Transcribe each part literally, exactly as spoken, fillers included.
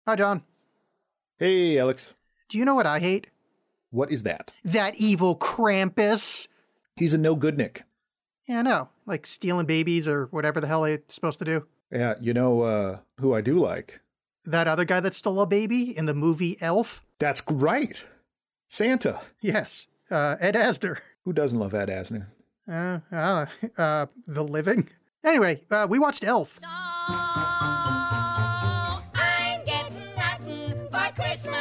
Hi, John. Hey, Alex. Do you know what I hate? What is that? That evil Krampus. He's a no-good Nick. Yeah, I know. Like stealing babies or whatever the hell it's supposed to do. Yeah, you know uh, who I do like? That other guy that stole a baby in the movie Elf? That's right. Santa. Yes. Uh, Ed Asner. Who doesn't love Ed Asner? Uh, uh, uh, The Living. Anyway, uh, we watched Elf. So I'm getting nothing for Christmas.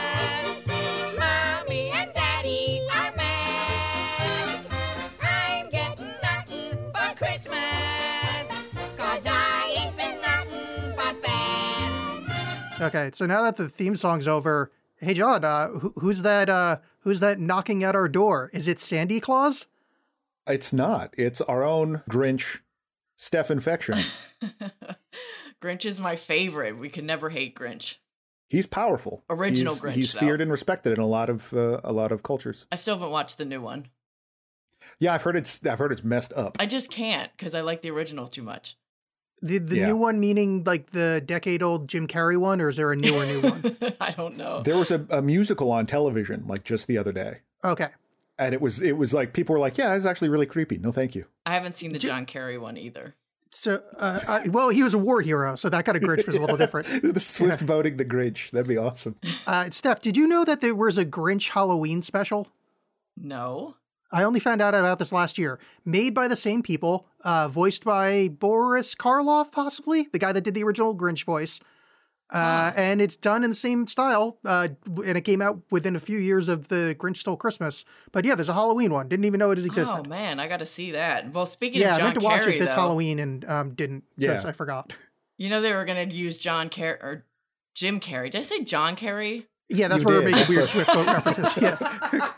Mommy and Daddy are mad. I'm getting nothing for Christmas. Cause I ain't been nothing but bad. Okay, so now that the theme song's over, hey, John, uh, who, who's that, uh, who's that knocking at our door? Is it Sandy Claus? It's not. It's our own Grinch, Steph Infection. Grinch is my favorite. We can never hate Grinch. He's powerful. Original he's, Grinch, He's though. feared and respected in a lot of uh, a lot of cultures. I still haven't watched the new one. Yeah, I've heard it's I've heard it's messed up. I just can't because I like the original too much. The the Yeah. new one meaning like the decade-old Jim Carrey one, or is there a newer new one? I don't know. There was a, a musical on television like just the other day, Okay. and it was it was like people were like, "Yeah, it's actually really creepy." No, thank you. I haven't seen the John Kerry one either. So, uh, uh, well, he was a war hero, so that kind of Grinch was a little different. The swift voting the Grinch. That'd be awesome. Uh, Steph, did you know that there was a Grinch Halloween special? No. I only found out about this last year. Made by the same people, uh, voiced by Boris Karloff, possibly, the guy that did the original Grinch voice. Uh, and it's done in the same style, uh, and it came out within a few years of the Grinch Stole Christmas. But yeah, there's a Halloween one. Didn't even know it existed. Oh man, I got to see that. Well, speaking yeah, of I John meant to watch Kerry, it this though, Halloween and um, didn't because Yeah. I forgot. you know they were going to use John Kerry or Jim Carrey. Did I say John Kerry? Yeah, that's You where we're did. making weird Swift boat references. Yeah.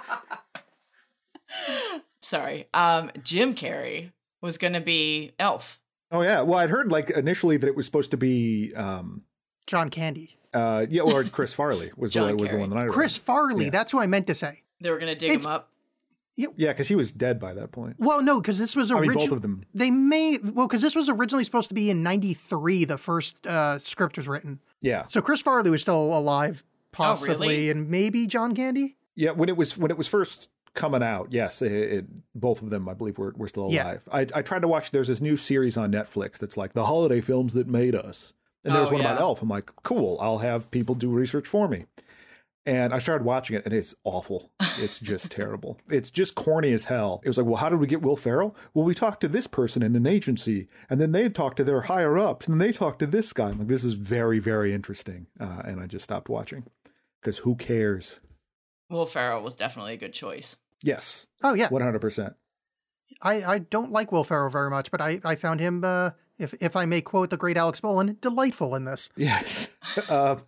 Sorry. Um, Jim Carrey was going to be Elf. Oh yeah. Well, I'd heard like initially that it was supposed to be, um, John Candy. uh, yeah, or Chris Farley was the, John was the Kerry. one that I read. Chris Farley, Yeah. that's who I meant to say. They were going to dig It's- him up. Yeah, because he was dead by that point. Well, no, because this was I mean, originally. both of them. They may. Well, because this was originally supposed to be in ninety-three, the first uh, script was written. Yeah, So Chris Farley was still alive, possibly, really? and maybe John Candy? yeah. When it was when it was first coming out, yes, it, it, both of them, I believe, were were still Yeah. alive. I I tried to watch. There's this new series on Netflix that's like the holiday films that made us, and there's Oh, one about yeah. Elf. I'm like, cool. I'll have people do research for me. And I started watching it, and it's awful. It's just terrible. It's just corny as hell. It was like, well, how did we get Will Ferrell? Well, we talked to this person in an agency, and then they talked to their higher ups, and then they talked to this guy. I'm like, this is very, very interesting. Uh, and I just stopped watching because who cares? Will Ferrell was definitely a good choice. Yes, Oh, yeah. one hundred percent. I, I don't like Will Ferrell very much, but I, I found him, uh, if, if I may quote the great Alex Bolin, delightful in this. Yes. uh,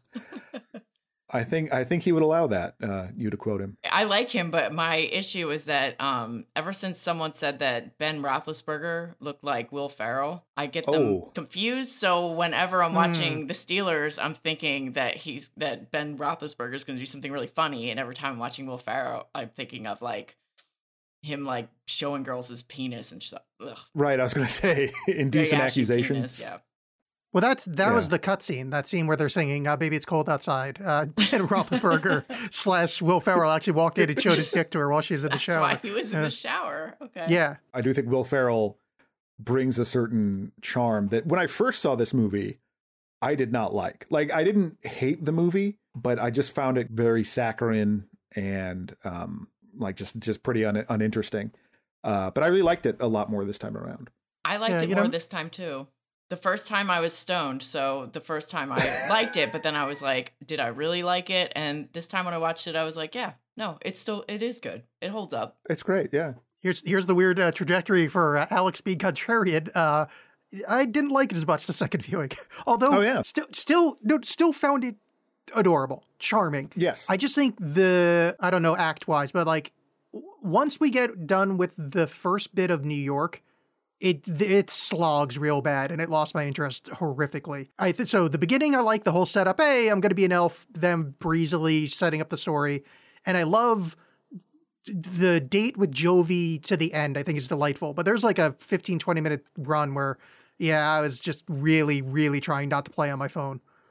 I think I think he would allow that, uh, you to quote him. I like him, but my issue is that um, ever since someone said that Ben Roethlisberger looked like Will Ferrell, I get them Oh. confused. So whenever I'm Hmm. watching the Steelers, I'm thinking that he's that Ben Roethlisberger is going to do something really funny, and every time I'm watching Will Ferrell, I'm thinking of like him like showing girls his penis and stuff. Ugh. Right, I was going to say, Very indecent ashy accusations. penis, yeah. Well, that's that was Yeah. the cutscene, that scene where they're singing uh, Baby It's Cold Outside. Uh, Ben Roethlisberger slash Will Ferrell actually walked in and showed his dick to her while she's in the That's shower. why he was in Uh, the shower. Okay. Yeah. I do think Will Ferrell brings a certain charm that when I first saw this movie, I did not like. Like, I didn't hate the movie, but I just found it very saccharine and um, like just just pretty un- uninteresting. Uh, but I really liked it a lot more this time around. I liked Yeah, it you more know- this time too. The first time I was stoned, so the first time I liked it, but then I was like, did I really like it? And this time when I watched it, I was like, yeah, no, it's still, it is good. It holds up. It's great, yeah. Here's here's the weird uh, trajectory for uh, Alex being contrarian. Uh, I didn't like it as much the second viewing, although Oh, yeah. still still no, still found it adorable, charming. Yes. I just think the I don't know act wise, but like w- once we get done with the first bit of New York, it it slogs real bad, and it lost my interest horrifically. I th- so the beginning I like the whole setup. Hey, I'm going to be an elf. Them breezily setting up the story, and I love the date with Jovi to the end. I think is delightful. But there's like a fifteen, twenty minute run where, yeah, I was just really, really trying not to play on my phone.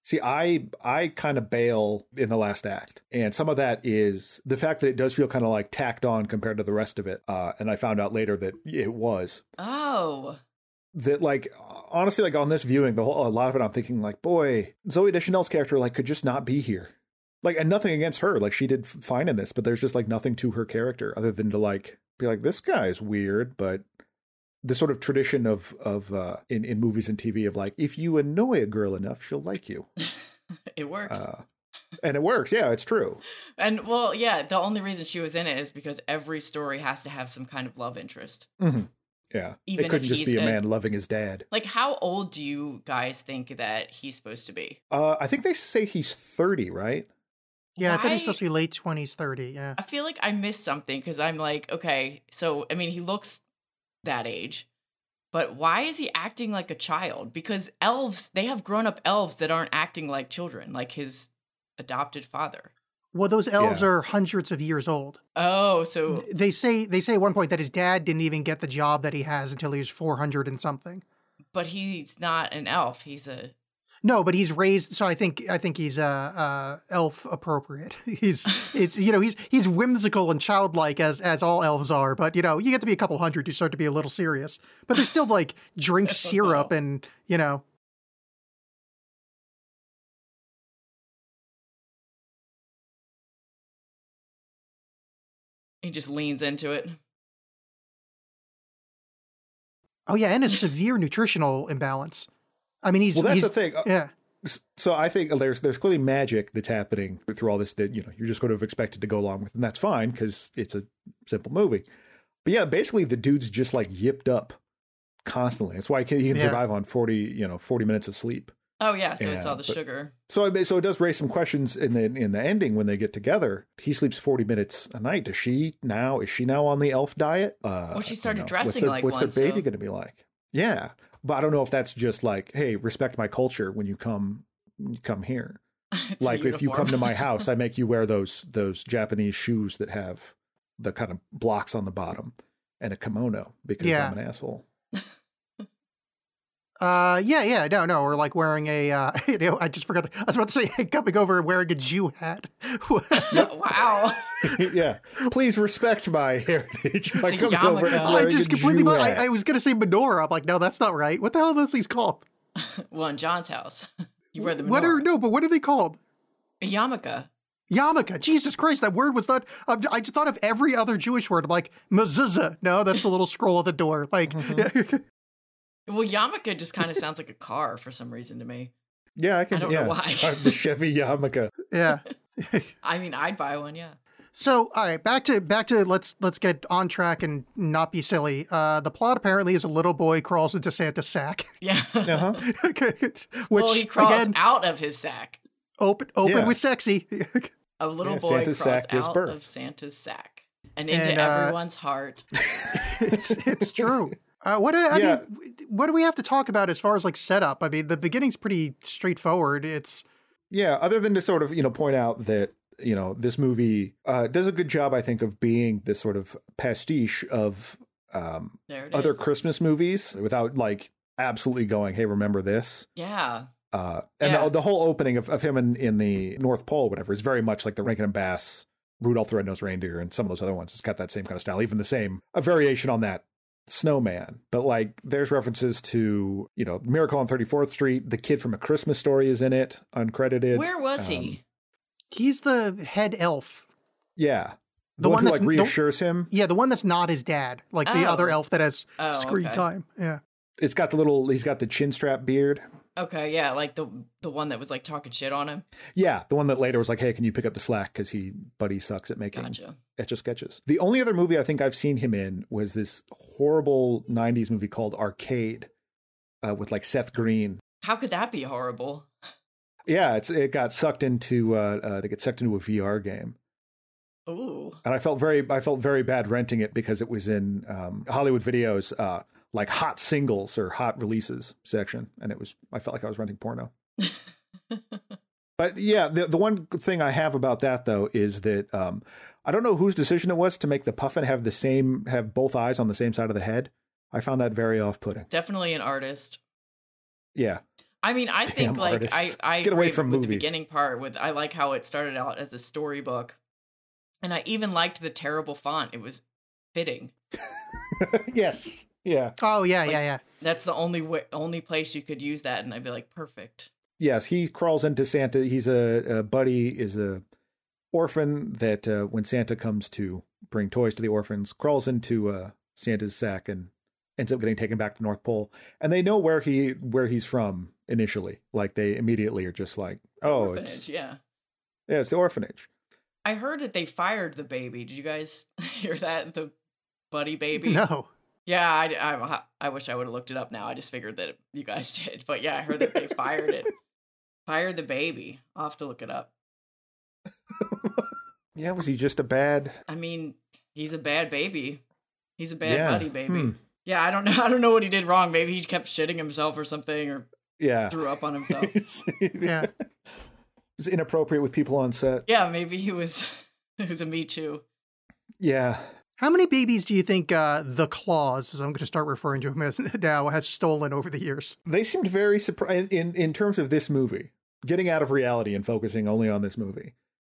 See, I I kind of bail in the last act, and some of that is the fact that it does feel kind of like tacked on compared to the rest of it. Uh, and I found out later that it was. Oh. That, like, honestly, like on this viewing, the whole a lot of it, I'm thinking like, boy, Zooey Deschanel's character like could just not be here. Like, and nothing against her, like she did fine in this, but there's just like nothing to her character other than to like be like, this guy's weird, but. The sort of tradition of of uh, in in movies and T V of like, if you annoy a girl enough, she'll like you. It works. Uh, and it works. Yeah, it's true. And well, yeah, the only reason she was in it is because every story has to have some kind of love interest. Mm-hmm. Yeah. Even it couldn't if just he's be a, a- man loving his dad. Like, how old do you guys think that he's supposed to be? Uh, I think they say he's thirty, right? Yeah, I think Why- he's supposed to be late twenties, thirty. Yeah. I feel like I missed something because I'm like, okay, so I mean, he looks that age, but why is he acting like a child? Because elves, they have grown up elves that aren't acting like children, like his adopted father. Well, those elves Yeah. are hundreds of years old. Oh, so They say they say at one point that his dad didn't even get the job that he has until he was four hundred and something. but he's not an elf. He's a No, but he's raised. So I think I think he's uh, uh elf appropriate. He's it's you know he's he's whimsical and childlike as as all elves are. But you know you get to be a couple hundred, you start to be a little serious. But they still like drink I don't syrup know. and you know. he just leans into it. Oh yeah, and a severe nutritional imbalance. I mean, he's Well, that's he's, the thing. Uh, Yeah, So I think there's there's clearly magic that's happening through all this that you know you're just going to have expected to go along with, and that's fine because it's a simple movie. But yeah, basically the dude's just like yipped up constantly. That's why he can, he can Yeah. survive on forty you know forty minutes of sleep. Oh yeah, so it's Yeah, all the but- sugar. So I mean, so it does raise some questions in the in the ending when they get together. He sleeps forty minutes a night. Does she now? Is she now on the elf diet? Uh, Well, she started you know, dressing what's their, like what's one, their baby so- going to be like? Yeah, but I don't know if that's just like, hey, respect my culture when you come you come here. It's a Like if you uniform. come to my house, I make you wear those those Japanese shoes that have the kind of blocks on the bottom and a kimono because Yeah. I'm an asshole. uh, yeah, yeah, no, no, or like wearing a. Uh, you know, I just forgot. I was about to say coming over and wearing a Jew hat. Wow. Yeah, please respect my heritage by It's a coming over and yarmulke. I wearing just a completely. Jew I, hat. I was gonna say menorah. I'm like, no, that's not right. What the hell are those things called? Well, in John's house, you wear the What are menorah. no? But what are they called? A yarmulke. Yarmulke. Jesus Christ, that word was not. I I just thought of every other Jewish word. I'm like mezuzah. No, that's the little scroll at the door. Like, Well, yarmulke just kind of sounds like a car for some reason to me. Yeah, I can. I don't yeah. know why. I have the Chevy yarmulke. yeah. I mean, I'd buy one, yeah. So, all right, back to back to let's let's get on track and not be silly. Uh, the plot apparently is a little boy crawls into Santa's sack, Yeah. Uh-huh. which well, he crawls again out of his sack. open open Yeah. with sexy. A little Yeah, boy Santa's crawls sack gives out birth. of Santa's sack and into And, uh, everyone's heart. it's it's true. Uh, what do, I Yeah. mean, what do we have to talk about as far as like setup? I mean, the beginning's pretty straightforward. It's Yeah, other than to sort of, you know, point out that, you know, this movie uh, does a good job, I think, of being this sort of pastiche of um, There it other is. Christmas movies without like absolutely going, hey, remember this? Yeah. Uh, and Yeah. the, the whole opening of, of him in, in the North Pole, whatever, is very much like the Rankin and Bass, Rudolph the Red-Nosed Reindeer, and some of those other ones. It's got that same kind of style, even the same, a variation on that snowman. But like, there's references to, you know, Miracle on thirty-fourth Street. The kid from A Christmas Story is in it, uncredited. Where was Um, he? he's the head elf. Yeah. The The, one one, who that's- like the- reassures him. Yeah, the one that's not his dad, like the Oh. other elf that has Oh, screen okay. time. Yeah. It's got the little, he's got the chin strap beard. Okay, yeah, like the the one that was like talking shit on him. Yeah, the one that later was like, hey, can you pick up the slack? Because he, Buddy sucks at making Gotcha. etch a sketches. The only other movie I think I've seen him in was this horrible nineties movie called Arcade uh, with like Seth Green. How could that be horrible? Yeah, it's it got sucked into, uh, uh, they get sucked into a V R game. Ooh. And I felt very, I felt very bad renting it because it was in um, Hollywood Videos, uh, like hot singles or hot releases section. And it was, I felt like I was renting porno. But yeah, the the one thing I have about that though is that um, I don't know whose decision it was to make the puffin have the same, have both eyes on the same side of the head. I found that very off-putting. Definitely an artist. Yeah. I mean, I think Damn like artists. I I Get away agree from with the movies. beginning part with I like how it started out as a storybook, and I even liked the terrible font. It was fitting. Yes. Yeah. Oh yeah, Like- yeah, yeah. That's the only way, only place you could use that, and I'd be like, perfect. Yes, he crawls into Santa. He's a, a buddy, is a orphan that uh, when Santa comes to bring toys to the orphans, crawls into uh, Santa's sack and ends up getting taken back to North Pole. And they know where he where he's from initially. Like they immediately are just like, oh, Orphanage, it's yeah. yeah, it's the orphanage. I heard that they fired the baby. Did you guys hear that? The buddy baby. No. Yeah, I, I, I wish I would have looked it up now. I just figured that you guys did. But yeah, I heard that they fired it. Fired the baby. I'll have to look it up. Yeah, was he just a bad? I mean, he's a bad baby. He's a bad Yeah, buddy baby. hmm. Yeah, I don't know. I don't know what he did wrong. Maybe he kept shitting himself or something, or Yeah. threw up on himself. Yeah. It's inappropriate with people on set. Yeah, maybe he was. It was a Me Too. Yeah. How many babies do you think uh, the Claus, as I'm going to start referring to him as now, has stolen over the years? They seemed very surprised in, in terms of this movie, getting out of reality and focusing only on this movie.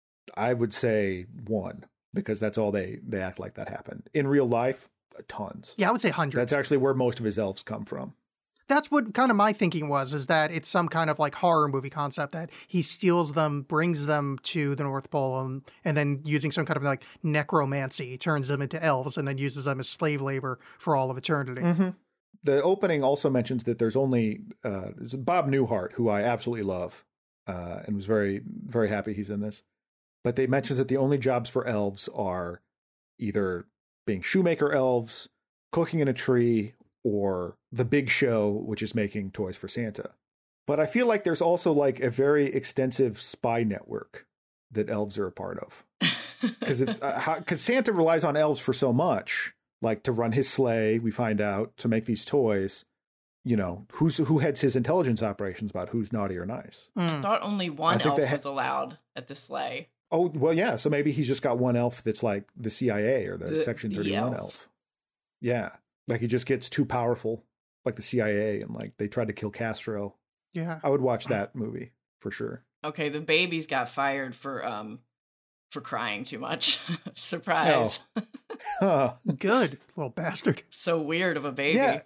I would say one, because that's all they, they act like that happened. In real life, tons. Yeah, I would say hundreds. That's actually where most of his elves come from. That's what kind of my thinking was, is that it's some kind of like horror movie concept that he steals them, brings them to the North Pole, and, and then using some kind of like necromancy, turns them into elves and then uses them as slave labor for all of eternity. Mm-hmm. The opening also mentions that there's only uh, there's Bob Newhart, who I absolutely love, uh, and was very, very happy he's in this. But they mentions that the only jobs for elves are either being shoemaker elves, cooking in a tree, or the big show, which is making toys for Santa. But I feel like there's also like a very extensive spy network that elves are a part of. Because uh, Santa relies on elves for so much, like to run his sleigh, we find out, to make these toys. You know, who's who heads his intelligence operations about who's naughty or nice. I Mm. thought only one I think elf they ha- was allowed at the sleigh. Oh, well, yeah. So maybe he's just got one elf that's like the C I A or the, The- Section the thirty-one elf. elf. Yeah. Like he just gets too powerful, like the C I A, and like they tried to kill Castro. Yeah. I would watch that movie for sure. Okay, the babies got fired for um for crying too much. Surprise. Huh. Good little bastard. So weird of a baby. Yeah.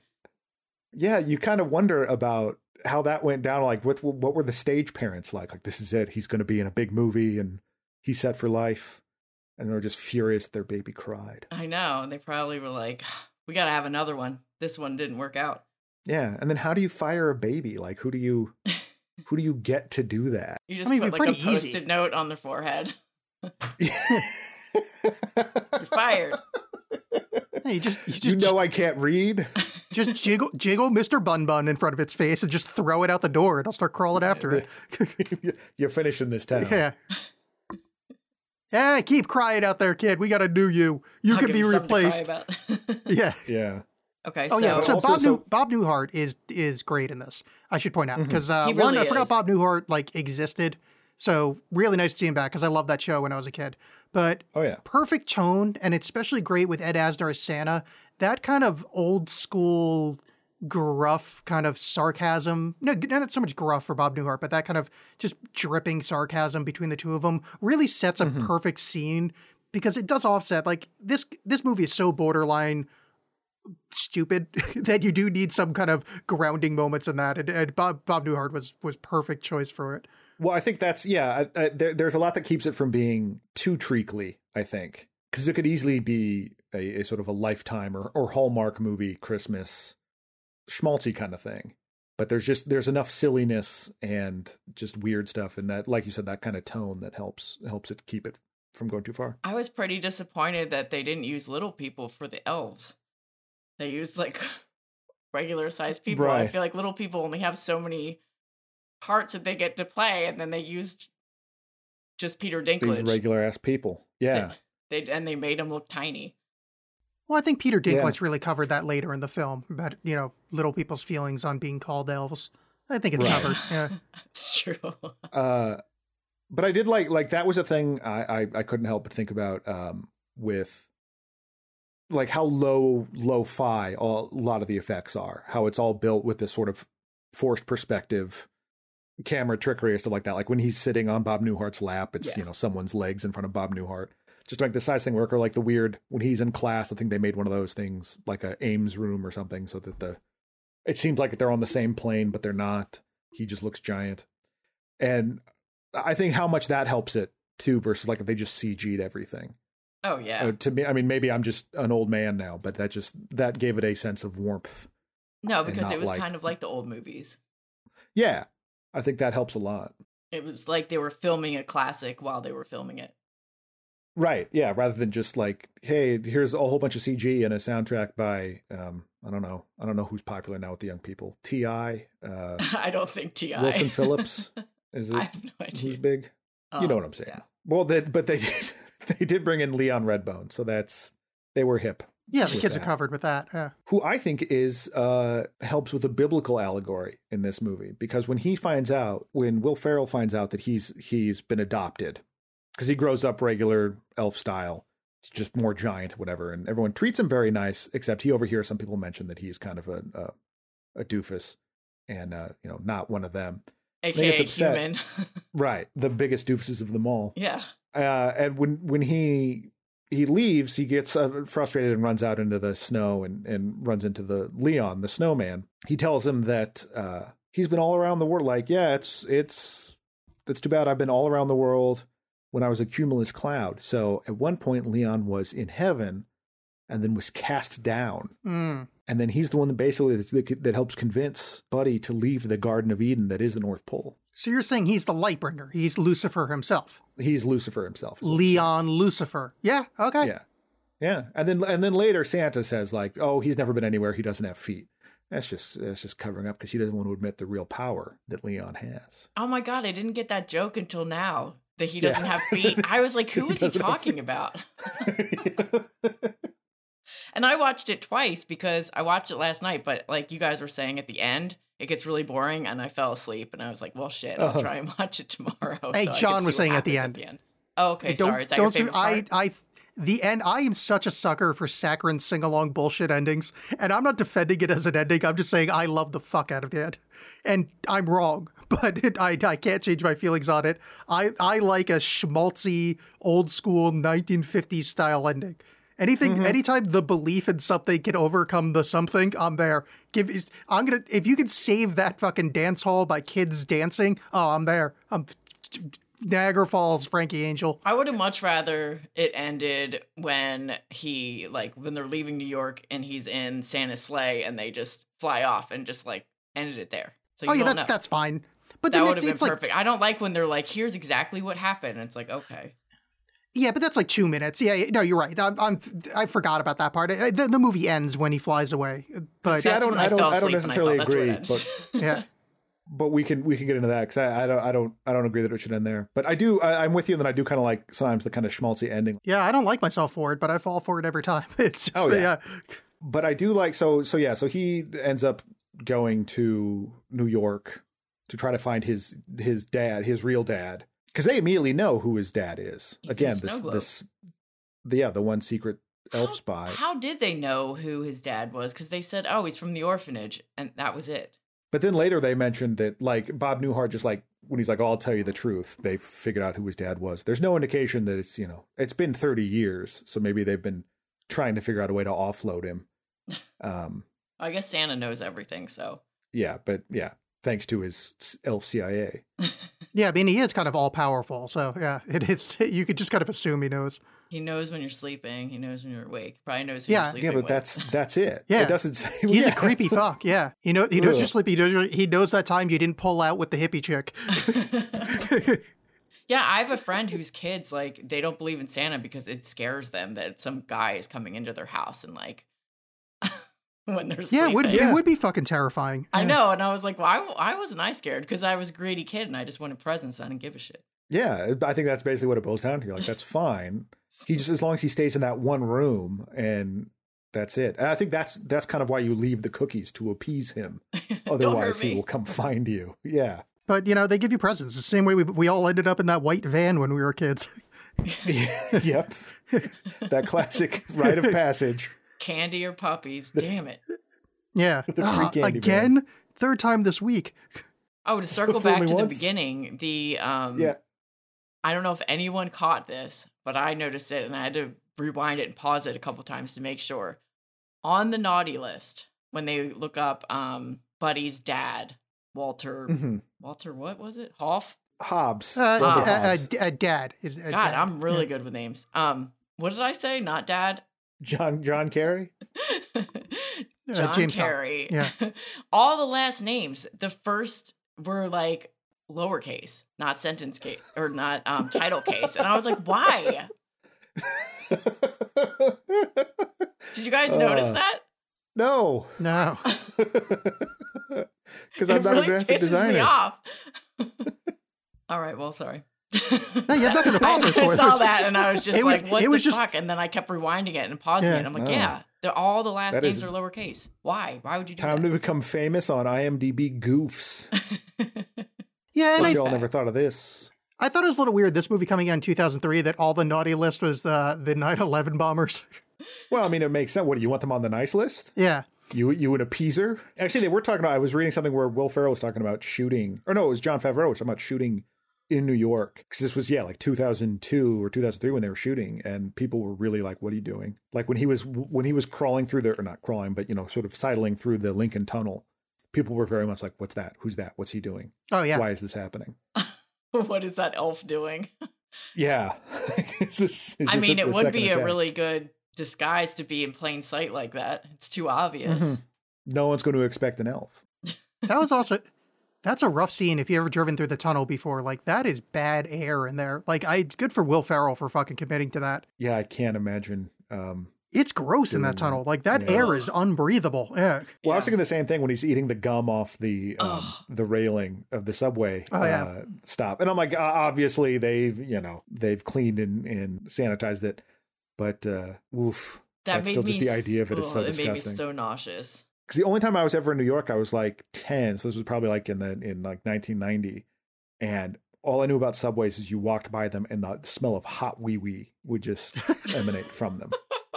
Yeah, you kind of wonder about how that went down. Like, what what were the stage parents like? Like, this is it. He's going to be in a big movie, and he's set for life. And they're just furious their baby cried. I know. They probably were like, we got to have another one. This one didn't work out. Yeah, and then how do you fire a baby? Like, who do you who do you get to do that? You just I mean, put like a pretty easy. post-it note on their forehead. You're fired. Hey, you just you just You know I can't read. just jiggle jiggle Mister Bun Bun in front of its face and just throw it out the door. It'll start crawling after it. You're finishing this town. Yeah. Yeah, keep crying out there, kid. We got to do you. You I'll can give be you something to cry replaced. about. Yeah. Yeah. Okay, Oh so, yeah. So also- Bob so- New Bob Newhart is is great in this. I should point out Mhm. because uh, He one, really I forgot is. Bob Newhart like existed. So really nice to see him back because I loved that show when I was a kid. But Oh yeah. perfect tone, and it's especially great with Ed Asner as Santa. That kind of old school, gruff kind of sarcasm. No, not so much gruff for Bob Newhart, but that kind of just dripping sarcasm between the two of them really sets a Mhm. perfect scene because it does offset. Like this, this movie is so borderline stupid that you do need some kind of grounding moments in that. And, and Bob Bob Newhart was was perfect choice for it. Well, I think that's yeah. I, I, there, there's a lot that keeps it from being too treacly. I think because it could easily be a, a sort of a Lifetime or, or Hallmark movie Christmas schmaltzy kind of thing. But there's just there's enough silliness and just weird stuff in that, like you said, that kind of tone that helps helps it keep it from going too far. I was pretty disappointed that they didn't use little people for the elves. They used like regular sized people. I Right. feel like little people only have so many parts that they get to play, and then they used just Peter These Dinklage. regular ass people. Yeah. They and they made him look tiny. Well, I think Peter Yeah. Dinklage really covered that later in the film about, you know, little people's feelings on being called elves. I think it's Right. covered. Yeah. It's true. Uh, but I did like like that was a thing I, I I couldn't help but think about um with like how low lo-fi all, a lot of the effects are, how it's all built with this sort of forced perspective, camera trickery or stuff like that. Like when he's sitting on Bob Newhart's lap, it's, Yeah. you know, someone's legs in front of Bob Newhart. Just to make the size thing work, or like the weird, when he's in class, I think they made one of those things, like a Ames room or something, so that the, it seems like they're on the same plane, but they're not. He just looks giant. And I think how much that helps it too, versus like if they just C G'd everything. Oh yeah. Uh, to me, I mean, maybe I'm just an old man now, but that just, that gave it a sense of warmth. No, and because not it was like- kind of like the old movies. Yeah, I think that helps a lot. It was like they were filming a classic while they were filming it. Right. Yeah. Rather than just like, hey, here's a whole bunch of C G and a soundtrack by, um, I don't know. I don't know who's popular now with the young people. T I Uh, I don't think T I Wilson Phillips. Is I it? have no Who's idea. big? You know Um, what I'm saying. yeah. Well, they, but they did, they did bring in Leon Redbone. So that's, they were hip. Yeah, the with kids are that. covered with that. Yeah. Who I think is, uh, helps with the biblical allegory in this movie. Because when he finds out, when Will Ferrell finds out that he's, he's been adopted, because he grows up regular elf style, it's just more giant, whatever, and everyone treats him very nice, except he overhears some people mention that he's kind of a a, a doofus, and uh, you know, not one of them. A They K get A upset. human. Right, the biggest doofuses of them all. Yeah. Uh, and when when he he leaves, he gets uh, frustrated and runs out into the snow and and runs into the Leon, the snowman. He tells him that uh, he's been all around the world. Like, yeah, it's it's it's too bad. I've been all around the world when I was a cumulus cloud. So at one point, Leon was in heaven and then was cast down. Mm. And then he's the one that basically that, that helps convince Buddy to leave the Garden of Eden that is the North Pole. So you're saying he's the Lightbringer. He's Lucifer himself. He's Lucifer himself. Leon Lucifer. Yeah, okay. Yeah. Yeah. And then and then later Santa says like, oh, he's never been anywhere. He doesn't have feet. That's just that's just covering up because he doesn't want to admit the real power that Leon has. Oh my god, I didn't get that joke until now. That he doesn't Yeah. have feet. I was like, who He is he doesn't have talking about? And I watched it twice because I watched it last night, but like you guys were saying at the end, it gets really boring and I fell asleep and I was like, well shit, I'll Uh-huh. try and watch it tomorrow. Hey, so I John can was see what saying at the happens end. Oh, okay, Hey, don't- sorry. Is that don't your speak- favorite part? I, I, the end, I am such a sucker for saccharine sing-along bullshit endings, and I'm not defending it as an ending. I'm just saying I love the fuck out of the end. And I'm wrong, but it, I, I can't change my feelings on it. I, I like a schmaltzy, old-school nineteen fifties style ending. Anything, Mm-hmm. anytime the belief in something can overcome the something, I'm there. Give, I'm gonna, if you could save that fucking dance hall by kids dancing, oh, I'm there. I'm Niagara Falls, Frankie Angel. I would have much rather it ended when he, like, when they're leaving New York and he's in Santa's sleigh and they just fly off and just, like, ended it there. So you Oh yeah, don't that's know. that's fine. But That then would it's, have been it's like, perfect. I don't like when they're like, here's exactly what happened. And it's like, okay. yeah, but that's like two minutes. Yeah, yeah, no, you're right. I'm, I'm I forgot about that part. Uh, The, the movie ends when he flies away. But See, I That's don't when I I don't fell I don't asleep and I necessarily thought that's where agree, it ends. but yeah, but we can we can get into that because I, I don't I don't I don't agree that it should end there. But I do I, I'm with you, and then I do kind of like sometimes the kind of schmaltzy ending. yeah, I don't like myself for it, but I fall for it every time. It's just Oh, the, yeah. uh, But I do like so so yeah. So he ends up going to New York to try to find his his dad, his real dad, because they immediately know who his dad is. He's in Again, Snow this Globe. this the, yeah the one secret elf How- spy. How did they know who his dad was? Because they said, oh, he's from the orphanage. And that was it. But then later they mentioned that like Bob Newhart just like when he's like, oh, I'll tell you the truth. They figured out who his dad was. There's no indication that it's, you know, it's been thirty years. So maybe they've been trying to figure out a way to offload him. Um, I guess Santa knows everything, so. yeah, but yeah, thanks to his elf C I A. yeah. I mean, he is kind of all powerful, so yeah, it, it's you could just kind of assume he knows. He knows when you're sleeping. He knows when you're awake. Probably knows who Yeah. you're Yeah, sleeping Yeah, but with. that's that's it. Yeah. It doesn't say He's yeah. a creepy fuck. Yeah, he know he knows Ugh. you're sleeping. He knows, he knows that time you didn't pull out with the hippie chick. Yeah, I have a friend whose kids, like, they don't believe in Santa because it scares them that some guy is coming into their house and, like, when they're sleeping. Yeah, it would Yeah. it would be fucking terrifying. I Yeah. know, and I was like, why, why wasn't I scared? Because I was a greedy kid and I just wanted presents. I didn't give a shit. Yeah, I think that's basically what it boils down to. You're like, that's fine. He just as long as he stays in that one room and that's it. And I think that's that's kind of why you leave the cookies to appease him. Don't Otherwise, hurt he me. will come find you. Yeah. But you know, they give you presents the same way we we all ended up in that white van when we were kids. Yep. That classic rite of passage. Candy or puppies. Damn it. Yeah, The free Ah, candy van. again, third time this week. Oh, to circle Fool back me to the once. beginning, the um, Yeah. I don't know if anyone caught this, but I noticed it, and I had to rewind it and pause it a couple times to make sure. On the naughty list, when they look up um, Buddy's dad, Walter, hmm Walter, what was it? Hoff? Hobbs. Uh, Walter uh, uh, Hobbs. d- uh, dad is uh, God, dad. I'm really Yeah. good with names. Um, what did I say? Not dad. John John Kerry. John James Gunn. Carey. Yeah. All the last names, the first were like lowercase, not sentence case or not um, title case, and I was like, why? Did you guys notice Uh, that? No, No. because It I'm not really a graphic pisses designer. me off. All right, well, sorry. No, you have nothing to I, apologize I for. saw that and I was just It was- like, what it the was just- fuck? And then I kept rewinding it and pausing Yeah. it. I'm like, Oh. yeah, they're all the last That names is- are lowercase. Why? Why would you do Time to become famous on IMDb goofs. that? Yeah, and But I, y'all never thought of this. I thought it was a little weird, this movie coming out in two thousand three, that all the naughty list was the, the nine eleven bombers. Well, I mean, it makes sense. What do you want them on the nice list? Yeah. You you an appeaser? Actually, they were talking about. I was reading something where Will Ferrell was talking about shooting, or no, it was John Favreau was talking about shooting in New York, because this was yeah like two thousand two or two thousand three when they were shooting, and people were really like, "What are you doing?" Like when he was when he was crawling through the or not crawling, but you know, sort of sidling through the Lincoln Tunnel. People were very much like, "What's that? Who's that? What's he doing? Oh, yeah. Why is this happening?" What is that elf doing? Yeah, Is this- is I this mean, a- it the would second be a attack? really good disguise to be in plain sight like that. It's too obvious. Mhm. No one's going to expect an elf. That was also, that's a rough scene if you ever driven through the tunnel before. Like, that is bad air in there. Like, I, it's good for Will Ferrell for fucking committing to that. Yeah, I can't imagine. Um, It's gross in that Doing tunnel. that. Like, that Yeah. air is unbreathable. Yeah. Well, I was Yeah. thinking the same thing when he's eating the gum off the um, Ugh. the railing of the subway Oh, yeah. uh, stop, and I'm like, uh, obviously they've you know they've cleaned and, and sanitized it, but uh, oof, That that's made still me just the idea of it is ugh, so it made me disgusting. so nauseous. Because the only time I was ever in New York, I was like ten, so this was probably like in the in like nineteen ninety, and all I knew about subways is you walked by them and the smell of hot wee wee would just emanate from them.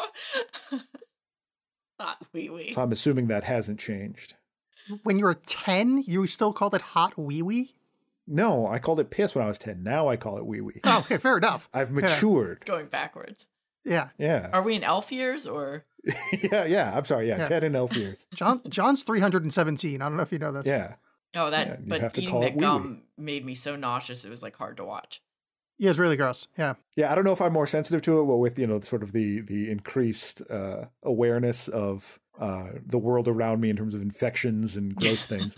Hot wee wee. So I'm assuming that hasn't changed. When you were ten, you still called it hot wee wee? No, I called it piss when I was ten. Now I call it wee wee. Oh, okay, fair enough. I've matured. Going backwards. Yeah. Yeah. Are we in elf years or? yeah, yeah. I'm sorry. Yeah, Yeah. ten and elf years. John John's three hundred seventeen. I don't know if you know that. Yeah. Oh, that. Yeah, you but have to eating call that it wee-wee. gum made me so nauseous. It was like hard to watch. Yeah, it's really gross. Yeah. Yeah, I don't know if I'm more sensitive to it, but with, you know, sort of the the increased uh, awareness of uh, the world around me in terms of infections and gross things,